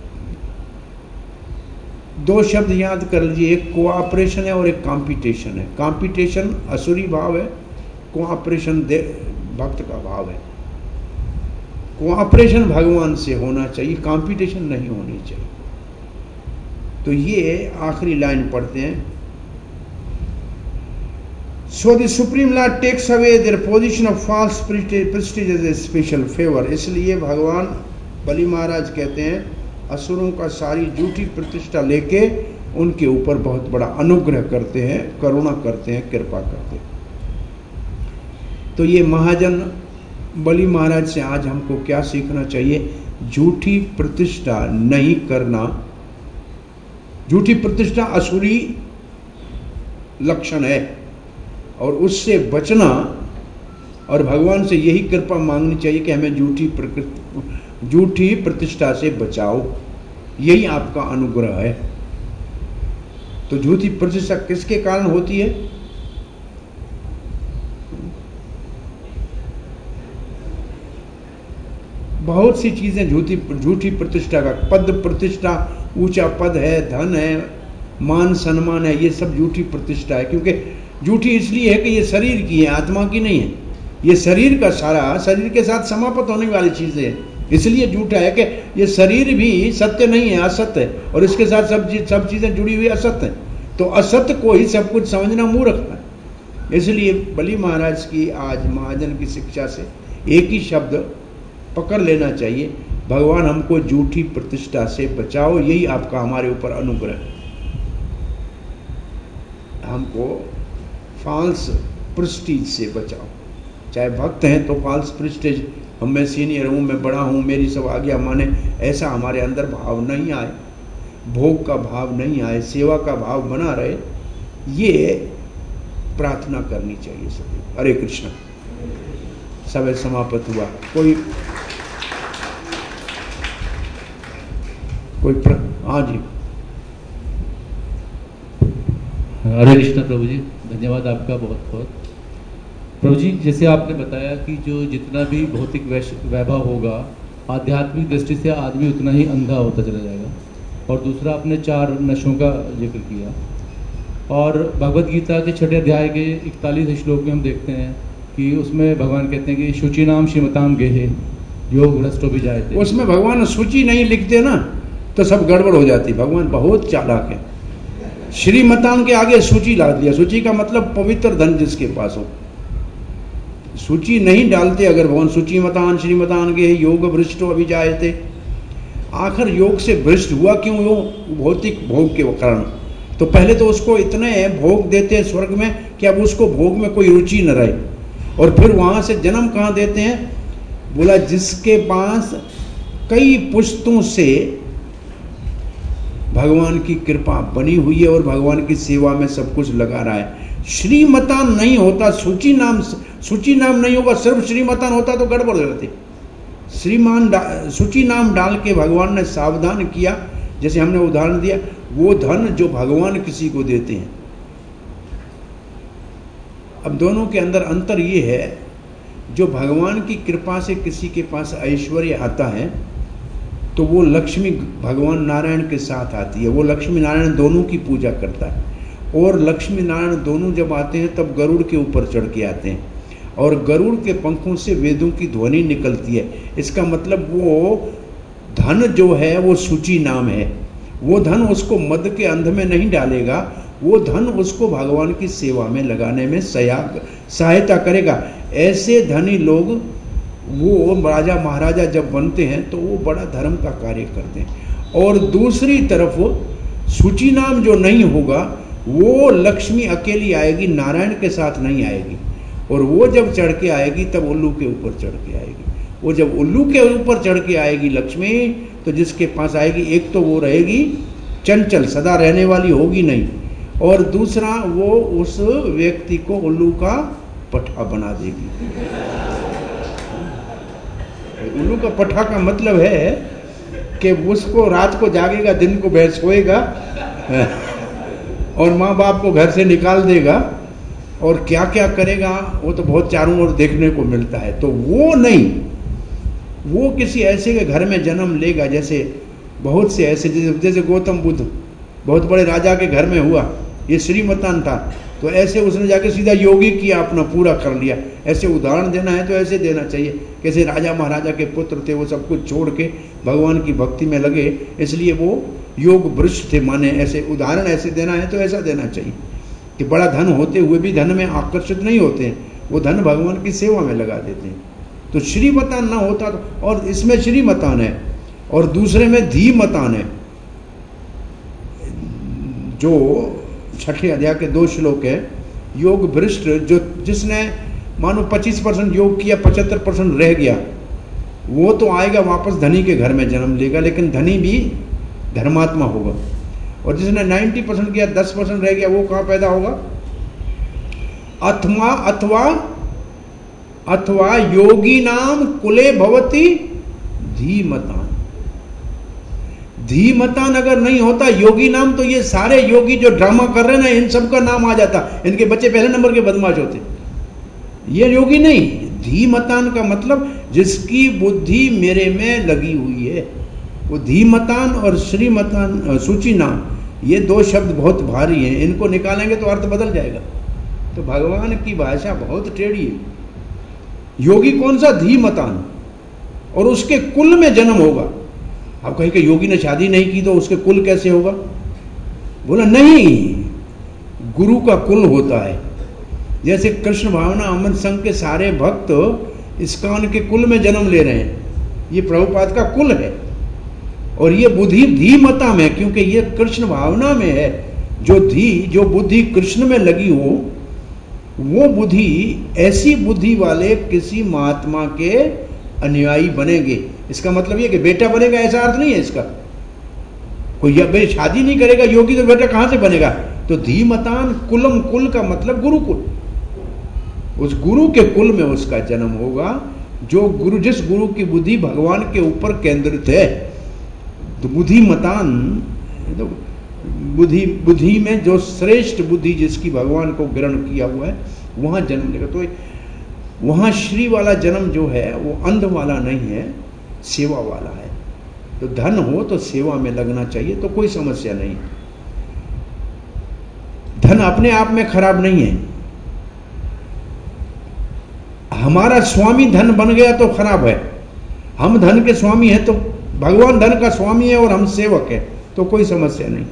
दो शब्द याद कर लीजिए, एक कोऑपरेशन है और एक कंपटीशन है। कंपटीशन असुरी भाव है, कोऑपरेशन भक्त का भाव है। कोऑपरेशन भगवान से होना चाहिए, कंपटीशन नहीं होनी चाहिए। तो ये आखिरी लाइन पढ़ते हैं। So the Supreme Lord takes away their position of false prestige as a special favor। इसलिए भगवान बलि महाराज कहते हैं असुरों का सारी झूठी प्रतिष्ठा लेके उनके ऊपर बहुत बड़ा अनुग्रह करते हैं, करुणा करते हैं, कृपा करते हैं। तो ये महाजन बलि महाराज से आज हमको क्या सीखना चाहिए? झूठी प्रतिष्ठा नहीं करना। झूठी प्रतिष्ठा असुरी लक्षण है, और उससे बचना, और भगवान से यही कृपा मांगनी चाहिए कि हमें झूठी प्रतिष्ठा से बचाओ। यही आपका अनुग्रह है। तो झूठी प्रतिष्ठा किसके कारण होती है? बहुत सी चीजें झूठी प्रतिष्ठा का, पद प्रतिष्ठा, ऊंचा पद है, धन है, मान सम्मान है, ये सब झूठी प्रतिष्ठा है। क्योंकि झूठी इसलिए है कि ये शरीर की है, आत्मा की नहीं है। ये शरीर का सारा, शरीर के साथ समाप्त होने वाली चीजें है, इसलिए झूठा है कि ये शरीर भी सत्य नहीं है, असत्य है, और इसके साथ सब चीजें जुड़ी हुई असत्य है। तो असत्य को ही सब कुछ समझना मूर्ख है। इसलिए बलि महाराज की आज महाजन की शिक्षा से एक ही शब्द पकड़ लेना चाहिए, भगवान हमको झूठी प्रतिष्ठा से बचाओ। यही आपका हमारे ऊपर अनुग्रह है। हमको फॉल्स प्रेस्टीज से बचाओ। चाहे भक्त हैं तो फॉल्स प्रेस्टीज, हम मैं सीनियर हूँ, मैं बड़ा हूँ, मेरी सब आज्ञा माने, ऐसा हमारे अंदर भाव नहीं आए, भोग का भाव नहीं आए, सेवा का भाव बना रहे, ये प्रार्थना करनी चाहिए सभी। हरे कृष्ण। समय समाप्त हुआ। कोई हाँ जी। हरे कृष्ण प्रभु जी, धन्यवाद आपका बहुत बहुत। प्रभु जी, जैसे आपने बताया कि जो जितना भी भौतिक वैभव होगा, आध्यात्मिक दृष्टि से आदमी उतना ही अंधा होता चला जाएगा। और दूसरा, आपने 4 नशों का जिक्र किया, और भगवत गीता के 6 अध्याय के 41 श्लोक में हम देखते हैं कि उसमें भगवान कहते हैं कि शुचि नाम श्रीमताम गेहे योग भ्रष्टो भी जाए। उसमें भगवान सूची नहीं लिखते ना, तो सब गड़बड़ हो जाती। भगवान बहुत चालाक है। श्रीमतान के आगे सूची डाल दिया। सूची का मतलब पवित्र धन जिसके पास हो। सूची नहीं डालते अगर भगवान, सूची मतान श्रीमतान के योग भ्रष्टो अभिजायते। आखिर योग से भ्रष्ट हुआ क्यों? वो भौतिक भोग के कारण। तो पहले तो उसको इतने भोग देते हैं स्वर्ग में कि अब उसको भोग में कोई रुचि न रहे, और फिर वहां से जन्म कहाँ देते हैं? बोला जिसके पास कई पुश्तों से भगवान की कृपा बनी हुई है और भगवान की सेवा में सब कुछ लगा रहा है। श्रीमतान नहीं होता, सूची नाम नहीं होगा, सिर्फ श्रीमतान होता तो गड़बड़ हो जाती। सूची नाम डाल के भगवान ने सावधान किया। जैसे हमने उदाहरण दिया, वो धन जो भगवान किसी को देते हैं। अब दोनों के अंदर अंतर ये है, जो भगवान की कृपा से किसी के पास ऐश्वर्य आता है तो वो लक्ष्मी भगवान नारायण के साथ आती है। वो लक्ष्मी नारायण दोनों की पूजा करता है, और लक्ष्मी नारायण दोनों जब आते हैं तब गरुड़ के ऊपर चढ़ के आते हैं, और गरुड़ के पंखों से वेदों की ध्वनि निकलती है। इसका मतलब वो धन जो है वो सूची नाम है। वो धन उसको मद के अंध में नहीं डालेगा, वो धन उसको भगवान की सेवा में लगाने में सहायता करेगा। ऐसे धनी लोग, वो राजा महाराजा जब बनते हैं तो वो बड़ा धर्म का कार्य करते हैं। और दूसरी तरफ सूची नाम जो नहीं होगा, वो लक्ष्मी अकेली आएगी, नारायण के साथ नहीं आएगी। और वो जब चढ़ के आएगी तब उल्लू के ऊपर चढ़ के आएगी। वो जब उल्लू के ऊपर चढ़ के आएगी लक्ष्मी, तो जिसके पास आएगी, एक तो वो रहेगी चंचल, सदा रहने वाली होगी नहीं, और दूसरा वो उस व्यक्ति को उल्लू का पठा बना देगी। उल्लू का पठा का मतलब है कि उसको रात को जागेगा, दिन को सोएगा, और माँ बाप को घर से निकाल देगा, और क्या क्या करेगा वो तो बहुत चारों ओर देखने को मिलता है। तो वो नहीं, वो किसी ऐसे के घर में जन्म लेगा, जैसे बहुत से ऐसे, जैसे गौतम बुद्ध बहुत बड़े राजा के घर में हुआ, ये श्रीमतान था, तो ऐसे उसने जाके सीधा योगी किया, अपना पूरा कर लिया। ऐसे उदाहरण देना है तो ऐसे देना चाहिए। कैसे राजा महाराजा के पुत्र थे, वो सब कुछ छोड़ के भगवान की भक्ति में लगे, इसलिए वो योग भ्रष्ट थे, माने ऐसे उदाहरण ऐसे देना है तो ऐसा देना चाहिए कि बड़ा धन होते हुए भी धन में आकर्षित नहीं होते हैं, वो धन भगवान की सेवा में लगा देते हैं। तो श्रीमतान ना होता तो, और इसमें श्रीमतान है और दूसरे में धीमतान है। जो 6ठे अध्याय के 2 श्लोक है, योग भ्रष्ट, जो जिसने मानो 25% योग किया, 75% रह गया, वो तो आएगा वापस धनी के घर में जन्म लेगा, लेकिन धनी भी धर्मात्मा होगा। और जिसने 90% किया, 10% रह गया, वो कहाँ पैदा होगा? अथवा योगी नाम कुले भवती धीमतान। धीमतान अगर नहीं होता योगी नाम, तो ये सारे योगी जो ड्रामा कर रहे हैं ना, इन सब का नाम आ जाता, इनके बच्चे पहले नंबर के बदमाश होते। ये योगी नहीं। धीमतान का मतलब जिसकी बुद्धि मेरे में लगी हुई है, वो धीमतान और श्रीमतान, सूची नाम, ये 2 शब्द बहुत भारी हैं, इनको निकालेंगे तो अर्थ बदल जाएगा। तो भगवान की भाषा बहुत टेढ़ी है। योगी कौन सा? धीमतान, और उसके कुल में जन्म होगा। आप कहें कि योगी ने शादी नहीं की तो उसके कुल कैसे होगा? बोला नहीं, गुरु का कुल होता है। जैसे कृष्ण भावना अमृत संघ के सारे भक्त इस्कॉन के कुल में जन्म ले रहे हैं, ये प्रभुपाद का कुल है। और ये बुद्धि धीमता में, क्योंकि ये कृष्ण भावना में है। जो बुद्धि कृष्ण में लगी हो, वो बुद्धि, ऐसी बुद्धि वाले किसी महात्मा के अनुयायी बनेंगे। इसका मतलब ये कि बेटा बनेगा ऐसा अर्थ नहीं है इसका। कोई शादी नहीं करेगा योगी तो बेटा कहां से बनेगा? तो धीमतान कुलम, कुल का मतलब गुरुकुल, उस गुरु के कुल में उसका जन्म होगा। जो गुरु, जिस गुरु की बुद्धि भगवान के ऊपर केंद्रित है, तो बुद्धिमतान, तो बुद्धि में जो श्रेष्ठ बुद्धि जिसकी भगवान को ग्रहण किया हुआ है, वहां जन्म लेगा। तो वहां श्री वाला जन्म जो है वो अंध वाला नहीं है, सेवा वाला है। तो धन हो तो सेवा में लगना चाहिए, तो कोई समस्या नहीं। धन अपने आप में खराब नहीं है। हमारा स्वामी धन बन गया तो खराब है। हम धन के स्वामी हैं, तो भगवान धन का स्वामी है और हम सेवक हैं, तो कोई समस्या नहीं।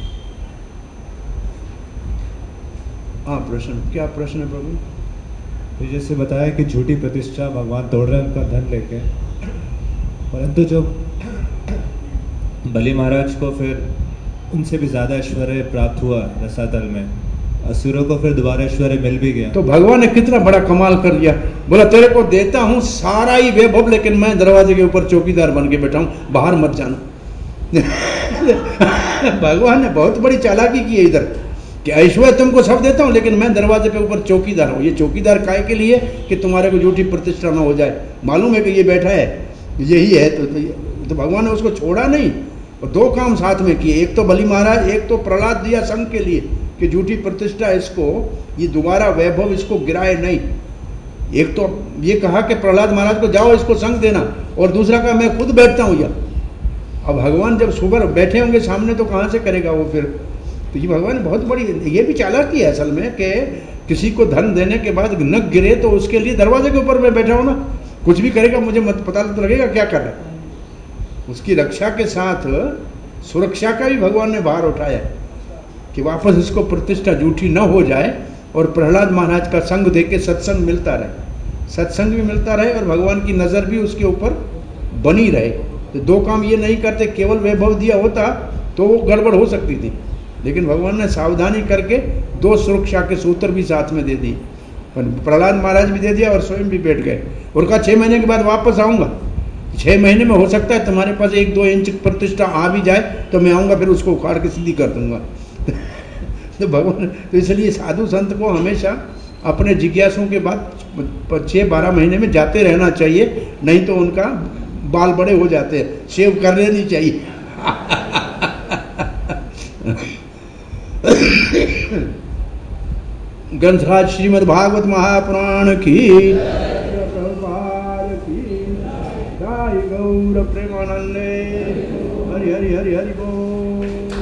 हाँ, प्रश्न क्या प्रश्न है प्रभु? तो जैसे बताया कि झूठी प्रतिष्ठा भगवान तोड़ रहे हैं उनका धन लेके, परंतु जब बलि महाराज को फिर उनसे भी ज्यादा ऐश्वर्य प्राप्त हुआ रसातल में, असुरों को फिर दोबारा ऐश्वर्य मिल भी गया, तो भगवान ने कितना बड़ा कमाल कर दिया। बोला तेरे को देता हूं सारा ही वैभव, लेकिन मैं दरवाजे के ऊपर चौकीदार बन के बैठा हूं, बाहर मत जाना। भगवान ने बहुत बड़ी चालाकी की है इधर कि ऐश्वर्य तुमको सब देता हूं, लेकिन मैं दरवाजे पे ऊपर चौकीदार हूं। ये चौकीदार काय के लिए? कि तुम्हारे को झूठी प्रतिष्ठा ना हो जाए। मालूम है कि ये बैठा है, यही है, तो भगवान ने उसको छोड़ा नहीं। और 2 काम साथ में किए, एक तो बलि महाराज, एक तो प्रहलाद दिया संघ के लिए कि झूठी प्रतिष्ठा इसको, ये दोबारा वैभव इसको गिराए नहीं। एक तो ये कहा कि प्रहलाद महाराज को जाओ इसको संघ देना, और दूसरा कहा मैं खुद बैठता हूं यहाँ। अब भगवान जब सुबह बैठे होंगे सामने तो कहाँ से करेगा वो फिर? तो ये भगवान बहुत बड़ी, ये भी चालाकी है असल में कि किसी को धन देने के बाद न गिरे तो उसके लिए दरवाजे के ऊपर मैं बैठा हूँ ना, कुछ भी करेगा मुझे मत पता तो लगेगा क्या कर रहा है। उसकी रक्षा के साथ सुरक्षा का भी भगवान ने भार उठाया कि वापस इसको प्रतिष्ठा झूठी न हो जाए और प्रहलाद महाराज का संग दे के सत्संग मिलता रहे, सत्संग भी मिलता रहे और भगवान की नज़र भी उसके ऊपर बनी रहे। तो दो काम ये नहीं करते, केवल वैभव दिया होता तो वो गड़बड़ हो सकती थी, लेकिन भगवान ने सावधानी करके दो सुरक्षा के सूत्र भी साथ में दे दी। प्रहलाद महाराज भी दे दिया और स्वयं भी बैठ गए और कहा 6 महीने के बाद वापस आऊँगा। 6 महीने में हो सकता है तुम्हारे पास 1-2 इंच प्रतिष्ठा आ भी जाए तो मैं आऊँगा, फिर उसको उखाड़ के सीधी कर दूंगा। तो भगवान, तो इसलिए साधु संत को हमेशा अपने जिज्ञासुओं के बाद 6-12 महीने में जाते रहना चाहिए, नहीं तो उनका बाल बड़े हो जाते हैं, शेव कर लेनी चाहिए। ग्रंथराज श्रीमद् भागवत महापुराण की गौर प्रेमानंदे हरि हरि हरि हरि बोल।